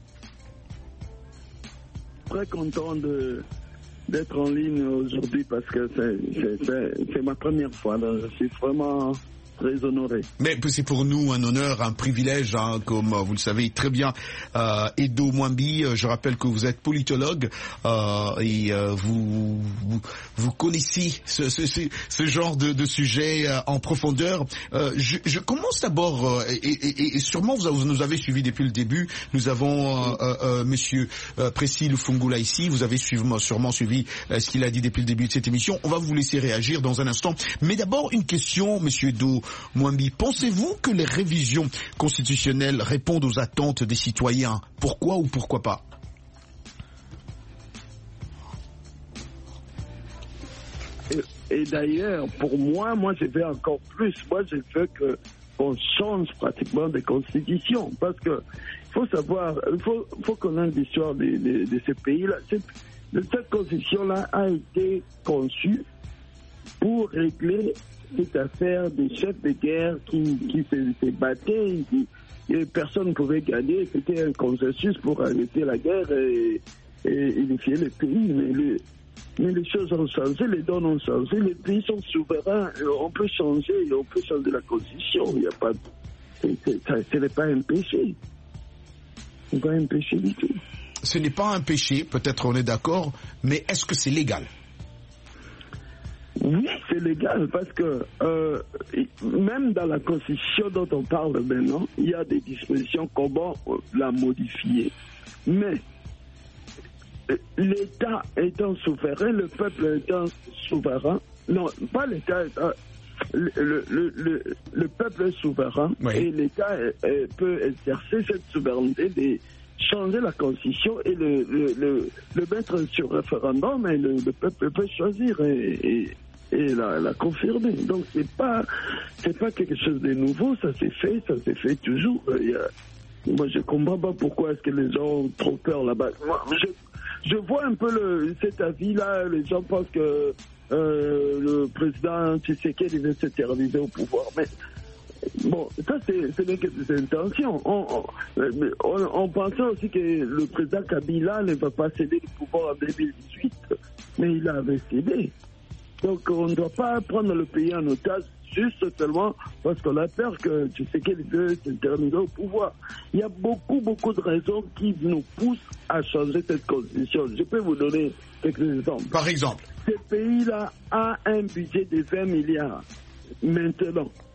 Très content d'être en ligne aujourd'hui parce que c'est ma première fois. Alors je suis vraiment très honoré. Mais c'est pour nous un honneur, un privilège, comme vous le savez très bien. Edo Mwambi, je rappelle que vous êtes politologue et vous connaissez ce genre de sujet en profondeur. Je commence d'abord, et sûrement vous nous avez suivi depuis le début. Nous avons Monsieur Précis Lufungula ici. Vous avez sûrement suivi ce qu'il a dit depuis le début de cette émission. On va vous laisser réagir dans un instant. Mais d'abord, une question, Monsieur Edo Mwambi. Pensez-vous que les révisions constitutionnelles répondent aux attentes des citoyens? Pourquoi ou pourquoi pas? Et d'ailleurs, pour moi je veux encore plus. Moi, je veux qu'on change pratiquement des constitutions. Parce que faut savoir, faut connaître l'histoire de ce pays-là. Cette constitution-là a été conçue pour régler cette affaire des chefs de guerre qui se battaient et personne ne pouvait gagner. C'était un consensus pour arrêter la guerre et unifier le pays. Mais les choses ont changé, les donnes ont changé, les pays sont souverains. On peut changer la constitution. Il y a pas, ce n'est pas un péché. Ce n'est pas un péché du tout. Ce n'est pas un péché, peut-être on est d'accord, mais est-ce que c'est légal? Oui, c'est légal parce que même dans la Constitution dont on parle maintenant, il y a des dispositions comment la modifier. Mais l'État étant souverain, le peuple étant souverain, non, pas l'État étant, le peuple est souverain, oui. Et l'État peut exercer cette souveraineté de changer la Constitution et le mettre sur référendum, et le peuple peut choisir et la confirmer. Donc c'est pas quelque chose de nouveau, ça s'est fait toujours. Moi je comprends pas pourquoi est-ce que les gens ont trop peur là-bas. Moi, je vois un peu cet avis-là, les gens pensent que le président Tshisekedi veut s'éterniser au pouvoir, mais bon, ça ce n'est que des intentions. On pensait aussi que le président Kabila ne va pas céder le pouvoir en 2018, mais il avait cédé. Donc on ne doit pas prendre le pays en otage juste seulement parce qu'on a peur que Tshisekedi veut s'éterniser au pouvoir. Il y a beaucoup de raisons qui nous poussent à changer cette constitution. Je peux vous donner quelques exemples. Par exemple, ce pays-là a un budget de 20 milliards. Maintenant,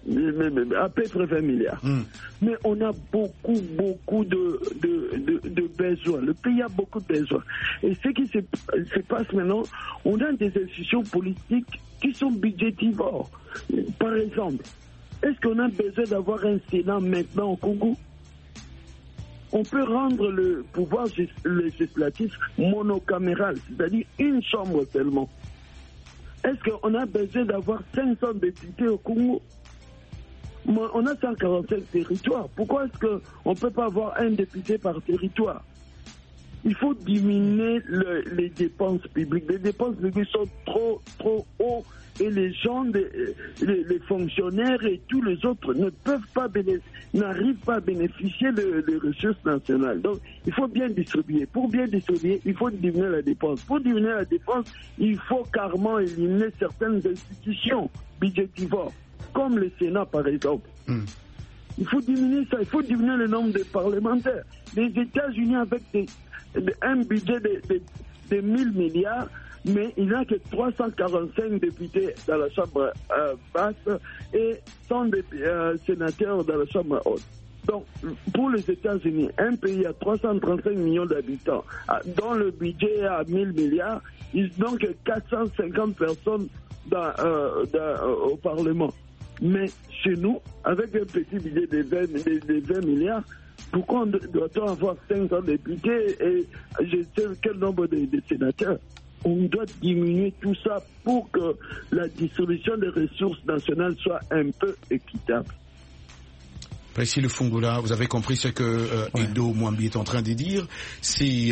à peu près 20 milliards. Mais on a beaucoup de besoins. Le pays a beaucoup de besoins. Et ce qui se passe maintenant, on a des institutions politiques qui sont budgétivores. Par exemple, est-ce qu'on a besoin d'avoir un Sénat maintenant au Congo? On peut rendre le pouvoir législatif monocaméral, c'est-à-dire une chambre seulement. Est-ce qu'on a besoin d'avoir 500 députés au Congo? On a 145 territoires. Pourquoi est-ce qu'on ne peut pas avoir un député par territoire? Il faut diminuer les dépenses publiques. Les dépenses publiques sont trop hauts et les gens, les fonctionnaires et tous les autres n'arrivent pas à bénéficier des ressources nationales. Donc, il faut bien distribuer. Pour bien distribuer, il faut diminuer la dépense. Pour diminuer la dépense, il faut carrément éliminer certaines institutions budgétivores, comme le Sénat par exemple. Il faut diminuer ça, il faut diminuer le nombre de parlementaires. Les États-Unis avec un budget de 1000 milliards, mais il n'y a que 345 députés dans la Chambre basse et 100 sénateurs dans la Chambre haute. Donc, pour les États-Unis, un pays à 335 millions d'habitants, dont le budget est à 1000 milliards, ils n'ont que 450 personnes au Parlement. Mais chez nous, avec un petit budget de 20 milliards, pourquoi doit-on avoir 500 députés et je sais quel nombre de sénateurs? On doit diminuer tout ça pour que la distribution des ressources nationales soit un peu équitable. Ici le Fungula, vous avez compris ce que Edo Mwambi est en train de dire. Si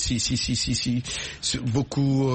beaucoup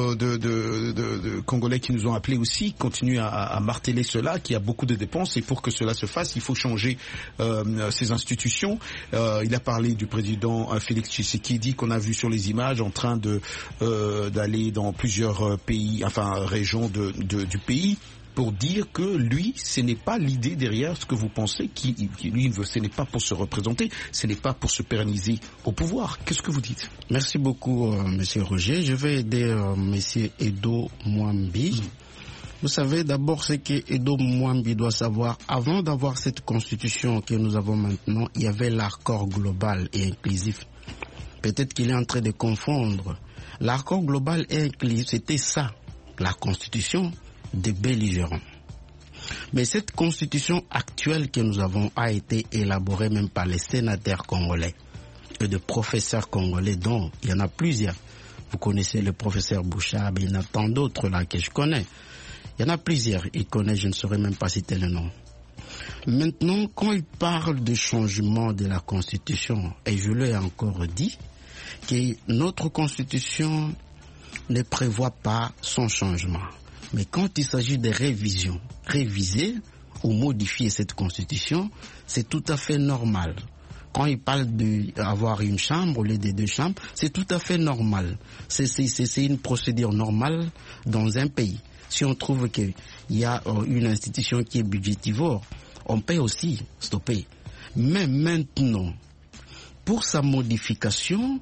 de Congolais qui nous ont appelés aussi continuent à marteler cela, qu'il y a beaucoup de dépenses, et pour que cela se fasse, il faut changer ces institutions. Il a parlé du président Félix Tshisekedi qu'on a vu sur les images en train d'aller dans plusieurs pays, enfin régions du pays, pour dire que lui, ce n'est pas l'idée derrière ce que vous pensez, lui, ce n'est pas pour se représenter, ce n'est pas pour se pérenniser au pouvoir. Qu'est-ce que vous dites? Merci beaucoup, Monsieur Roger. Je vais aider Monsieur Edo Mwambi. Vous savez, d'abord, ce que Edo Mwambi doit savoir, avant d'avoir cette constitution que nous avons maintenant, il y avait l'accord global et inclusif. Peut-être qu'il est en train de confondre. L'accord global et inclusif, c'était ça, la constitution des belligérants. Mais cette constitution actuelle que nous avons a été élaborée même par les sénateurs congolais et de professeurs congolais, dont il y en a plusieurs. Vous connaissez le professeur Bouchard, il y en a tant d'autres là que je connais. Il y en a plusieurs, il connaît, je ne saurais même pas citer le nom. Maintenant, quand il parle de changement de la constitution, et je l'ai encore dit, que notre constitution ne prévoit pas son changement. Mais quand il s'agit de réviser ou modifier cette constitution, c'est tout à fait normal. Quand il parle d'avoir une chambre au lieu de 2 chambres, c'est tout à fait normal. C'est une procédure normale dans un pays. Si on trouve qu'il y a une institution qui est budgétivore, on peut aussi stopper. Mais maintenant, pour sa modification,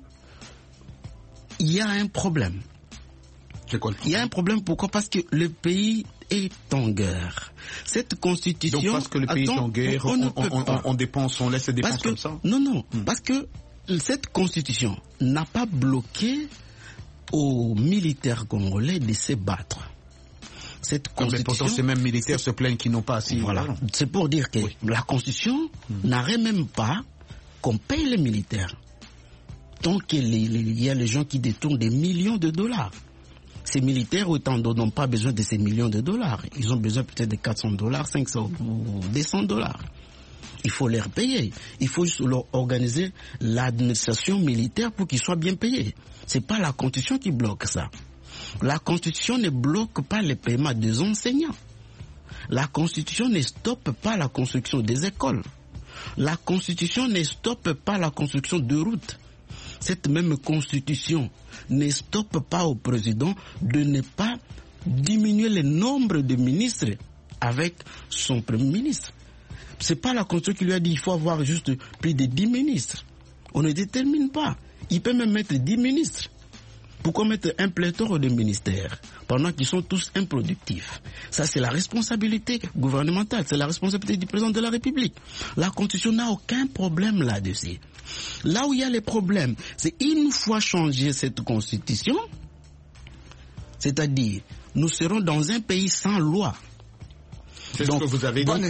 il y a un problème. Il y a un problème, pourquoi? Parce que le pays est en guerre. Cette constitution... Donc parce que le pays est en guerre, on dépense, on laisse les dépenses comme ça? Non, parce que cette constitution n'a pas bloqué aux militaires congolais de se battre. Cette constitution... Mais pourtant ces mêmes militaires se plaignent qu'ils n'ont pas assez... Voilà, c'est pour dire que la constitution n'arrête même pas qu'on paye les militaires. Donc il y a les gens qui détournent des millions de dollars. Ces militaires, autant d'autres, n'ont pas besoin de ces millions de dollars. Ils ont besoin peut-être de $400, 500 ou $200. Il faut les payer. Il faut juste leur organiser l'administration militaire pour qu'ils soient bien payés. C'est pas la Constitution qui bloque ça. La Constitution ne bloque pas le paiement des enseignants. La Constitution ne stoppe pas la construction des écoles. La Constitution ne stoppe pas la construction de routes. Cette même constitution ne stoppe pas au président de ne pas diminuer le nombre de ministres avec son premier ministre. C'est pas la constitution qui lui a dit qu'il faut avoir juste plus de 10 ministres. On ne détermine pas. Il peut même mettre 10 ministres Pourquoi mettre un pléthore de ministères pendant qu'ils sont tous improductifs? Ça, c'est la responsabilité gouvernementale, c'est la responsabilité du président de la République. La Constitution n'a aucun problème là-dessus. Là où il y a les problèmes, c'est une fois changé cette Constitution, c'est-à-dire, nous serons dans un pays sans loi. C'est ce que vous avez dit.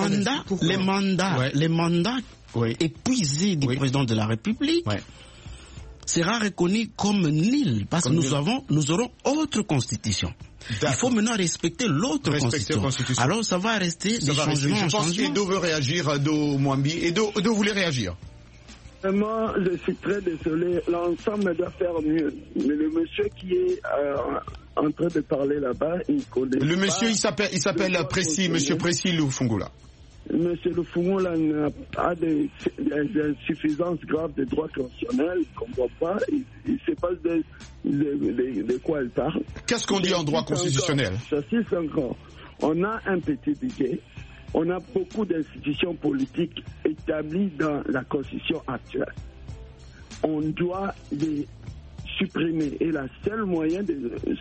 Les mandats épuisés du président de la République sera reconnu comme nul parce que nous aurons autre constitution. Il faut maintenant respecter l'autre constitution. Alors ça va rester des changements. Je pense qu'Edo veut réagir, Edo Mwambi. Edo voulait réagir. Moi, je suis très désolé. L'ensemble doit faire mieux. Mais le monsieur qui est en train de parler là-bas, il connaît. Le monsieur, il s'appelle Précis, monsieur Précis Lufungula. Monsieur Lufungula a des insuffisances graves de droits constitutionnels qu'on ne voit pas. Il ne sait pas de quoi il parle. Qu'est-ce qu'on dit en droit constitutionnel? J'insiste encore. On a un petit budget. On a beaucoup d'institutions politiques établies dans la Constitution actuelle. On doit les supprimer. Et le seul moyen de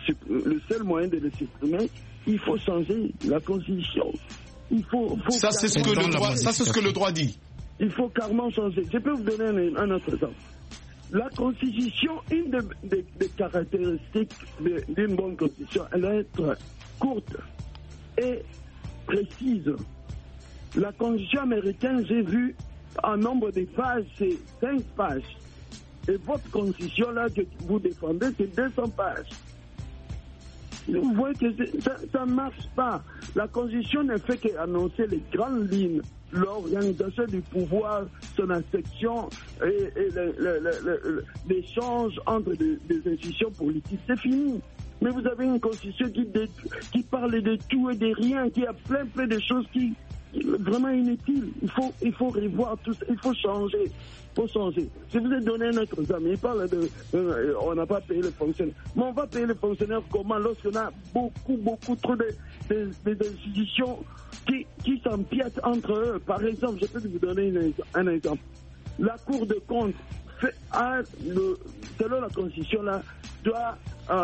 les supprimer, il faut changer la Constitution. Ça, c'est ce que le droit dit. Il faut carrément changer. Je peux vous donner un autre exemple. La Constitution, une des caractéristiques d'une bonne Constitution, elle doit être courte et précise. La Constitution américaine, j'ai vu en nombre de pages, c'est 5 pages. Et votre Constitution, là, que vous défendez, c'est 200 pages. Vous voyez que ça ne marche pas. La Constitution ne fait qu'annoncer les grandes lignes, l'organisation du pouvoir, son affection et l'échange entre des institutions politiques. C'est fini. Mais vous avez une Constitution qui parle de tout et de rien, qui a plein de choses qui vraiment inutile. Il faut revoir tout ça. Il faut changer. Je vous ai donné un autre exemple. Il parle on n'a pas payé les fonctionnaires. Mais on va payer les fonctionnaires comment lorsqu'on a beaucoup trop d'institutions qui s'empiètent entre eux. Par exemple, je peux vous donner un exemple. La Cour de compte, selon la Constitution, là, doit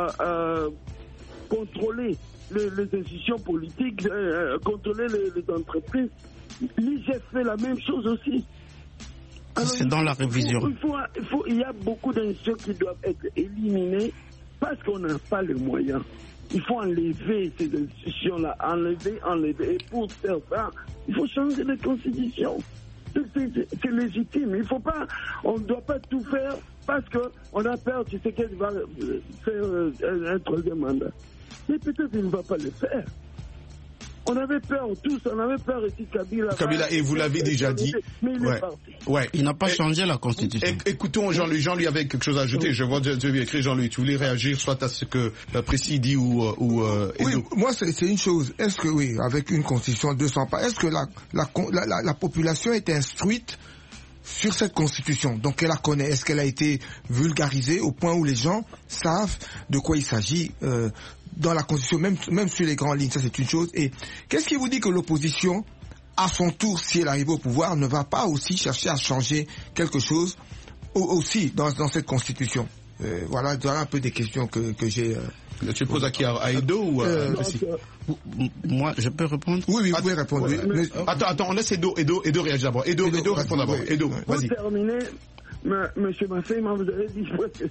contrôler les institutions politiques, contrôler les entreprises. L'IGF fait la même chose aussi. Alors, c'est dans la révision. Il y a beaucoup d'institutions qui doivent être éliminées parce qu'on n'a pas les moyens. Il faut enlever ces institutions-là, enlever. Et pour faire ça, il faut changer de constitution. C'est légitime. On ne doit pas tout faire parce qu'on a peur, tu sais qu'elle va faire un troisième mandat. Mais peut-être qu'il ne va pas le faire. On avait peur tous, ici Kabila. Et vous l'avez déjà dit. Mais il est parti. Il n'a pas changé la Constitution. Écoutons Jean-Louis. Jean-Louis avait quelque chose à ajouter. Je vois, tu lui écrit Jean-Louis. Tu voulais réagir soit à ce que Précis dit ou oui, moi c'est une chose. Est-ce que avec une Constitution 200 pages, est-ce que la population est instruite sur cette Constitution? Donc elle la connaît. Est-ce qu'elle a été vulgarisée au point où les gens savent de quoi il s'agit dans la Constitution, même sur les grandes lignes? Ça, c'est une chose. Et qu'est-ce qui vous dit que l'opposition, à son tour, si elle arrive au pouvoir, ne va pas aussi chercher à changer quelque chose aussi dans cette Constitution? Voilà un peu des questions que j'ai. Tu poses à qui? À Edo ou moi, je peux répondre? Oui, vous pouvez répondre. Attends, on laisse Edo réagir d'abord. Edo répond d'abord. Edo, vas-y. Pour terminer, Monsieur Massé, vous avez dit ce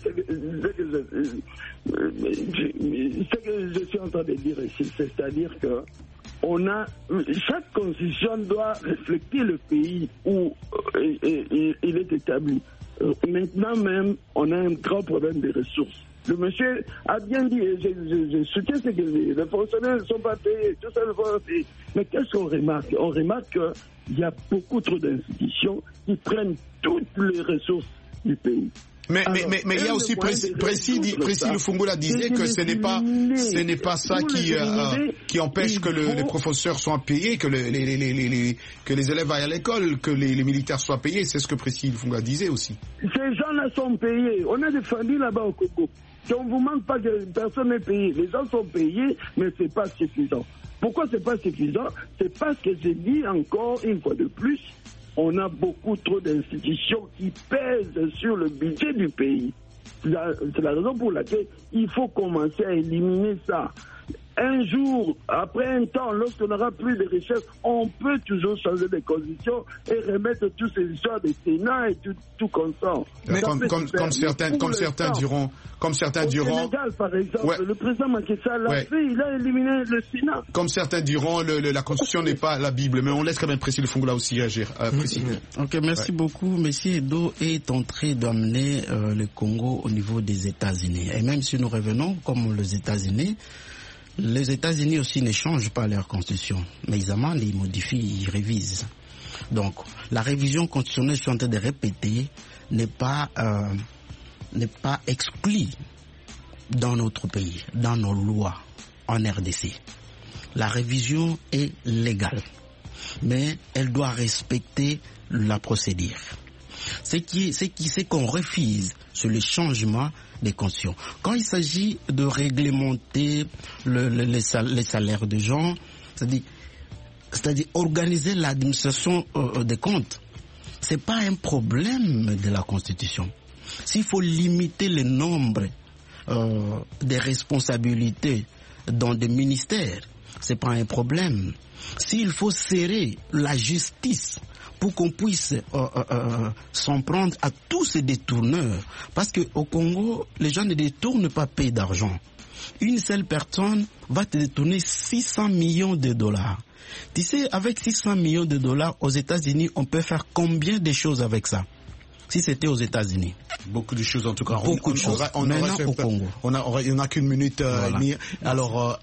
que je suis en train de dire ici, c'est-à-dire que chaque constitution doit refléter le pays où il est établi. Maintenant même, on a un grand problème de ressources. Le monsieur a bien dit, et je soutiens ce qu'il dit, les fonctionnaires ne sont pas payés, tout ça ne va pas payer. Mais qu'est-ce qu'on remarque? On remarque qu'il y a beaucoup trop d'institutions qui prennent toutes les ressources du pays. Mais il y a aussi Précis Lufungula disait que ce n'est pas ça qui empêche que les professeurs soient payés, que les élèves aillent à l'école, que les militaires soient payés. C'est ce que Précis Lufungula disait aussi. Ces gens-là sont payés. On a des familles là-bas au Congo. Si on ne vous manque pas que personne n'est payé. Les gens sont payés, mais ce n'est pas suffisant. Pourquoi ce n'est pas suffisant? C'est parce que j'ai dit encore une fois de plus, on a beaucoup trop d'institutions qui pèsent sur le budget du pays. C'est la raison pour laquelle il faut commencer à éliminer ça. Un jour, après un temps, lorsqu'on n'aura plus de recherche, on peut toujours changer les conditions et remettre toutes ces histoires de Sénat et tout comme ça. Mais comme certains diront, au Sénégal, par exemple, le président Macky Sall l'a fait, il a éliminé le Sénat. Comme certains diront, la Constitution n'est pas la Bible, mais on laisse quand même Priscille Lufungula aussi réagir. Ok, merci beaucoup. Monsieur Edo est en train d'amener le Congo au niveau des États-Unis. Et même si nous revenons comme les États-Unis aussi ne changent pas leur constitution, mais ils amendent, ils modifient, ils révisent. Donc, la révision constitutionnelle, je suis en train de répéter, n'est pas exclue dans notre pays, dans nos lois, en RDC. La révision est légale, mais elle doit respecter la procédure. C'est qu'on refuse sur le changement des constitutions. Quand il s'agit de réglementer les salaires des gens, c'est-à-dire organiser l'administration des comptes, c'est pas un problème de la Constitution. S'il faut limiter le nombre des responsabilités dans des ministères, c'est pas un problème. S'il faut serrer la justice pour qu'on puisse s'en prendre à tous ces détourneurs. Parce qu'au Congo, les gens ne détournent pas payer d'argent. Une seule personne va te détourner 600 millions de dollars. Tu sais, avec 600 millions de dollars, aux États-Unis, on peut faire combien de choses avec ça? Si c'était aux États-Unis. Beaucoup de choses en tout cas. Beaucoup de choses. Maintenant au Congo. Il n'y en a qu'une minute et demie. Alors,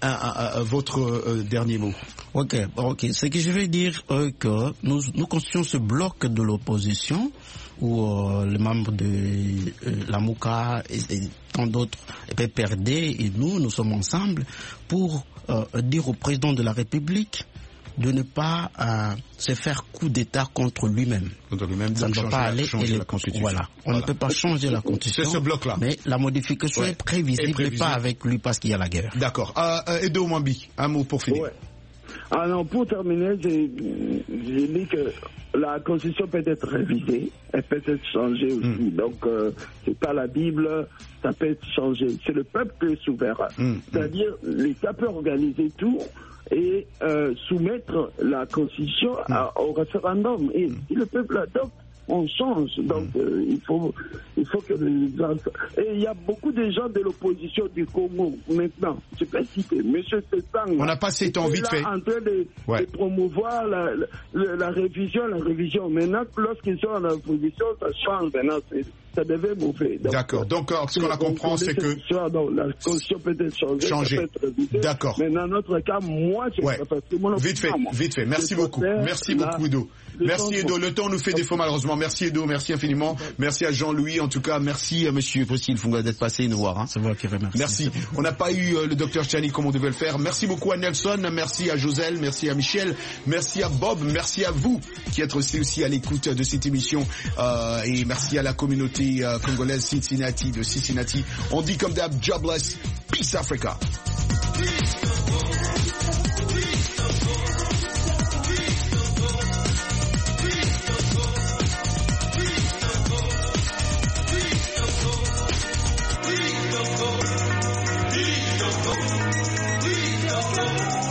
votre dernier mot. Ok. Ce que je vais dire que nous constituons ce bloc de l'opposition où les membres de la MOUCA et tant d'autres, PPRD et nous sommes ensemble pour dire au président de la République de ne pas se faire coup d'État contre lui-même. Ça ne doit pas aller changer la Constitution. Voilà. On ne peut pas changer la Constitution. C'est ce bloc-là. Mais la modification est prévisible et pas avec lui parce qu'il y a la guerre. D'accord. Edo Mwambi, un mot pour finir. Alors, pour terminer, j'ai dit que la Constitution peut être révisée, elle peut être changée aussi. Donc, c'est pas la Bible, ça peut être changé. C'est le peuple qui est souverain. C'est-à-dire, l'État peut organiser tout et soumettre la Constitution au référendum. Et si le peuple adopte, on change. Donc, il faut que les gens... Et il y a beaucoup de gens de l'opposition du Congo, maintenant. Je peux citer M. Setsang. On n'a pas assez de temps, vite fait. En train de promouvoir la révision. Maintenant, lorsqu'ils sont en opposition, ça change. Maintenant, ça devait mauvais. D'accord. Donc, ce qu'on a compris, c'est que... La Constitution peut être changée. Peut être révisée. D'accord. Mais dans notre cas, moi, je Vite fait. Merci beaucoup. Merci beaucoup, Edo. Merci, Edo. Le temps nous fait défaut, malheureusement. Merci, Edo. Merci infiniment. Merci à Jean-Louis. En tout cas, merci à monsieur Priscille Lufungula d'être passé nous voir. C'est moi qui remercie. Merci. On n'a pas eu le docteur Chani comme on devait le faire. Merci beaucoup à Nelson. Merci à Joselle. Merci à Michel. Merci à Bob. Merci à vous qui êtes aussi à l'écoute de cette émission. Et merci à la communauté congolaise de Cincinnati. On dit comme d'hab, jobless. Peace Africa. Peace.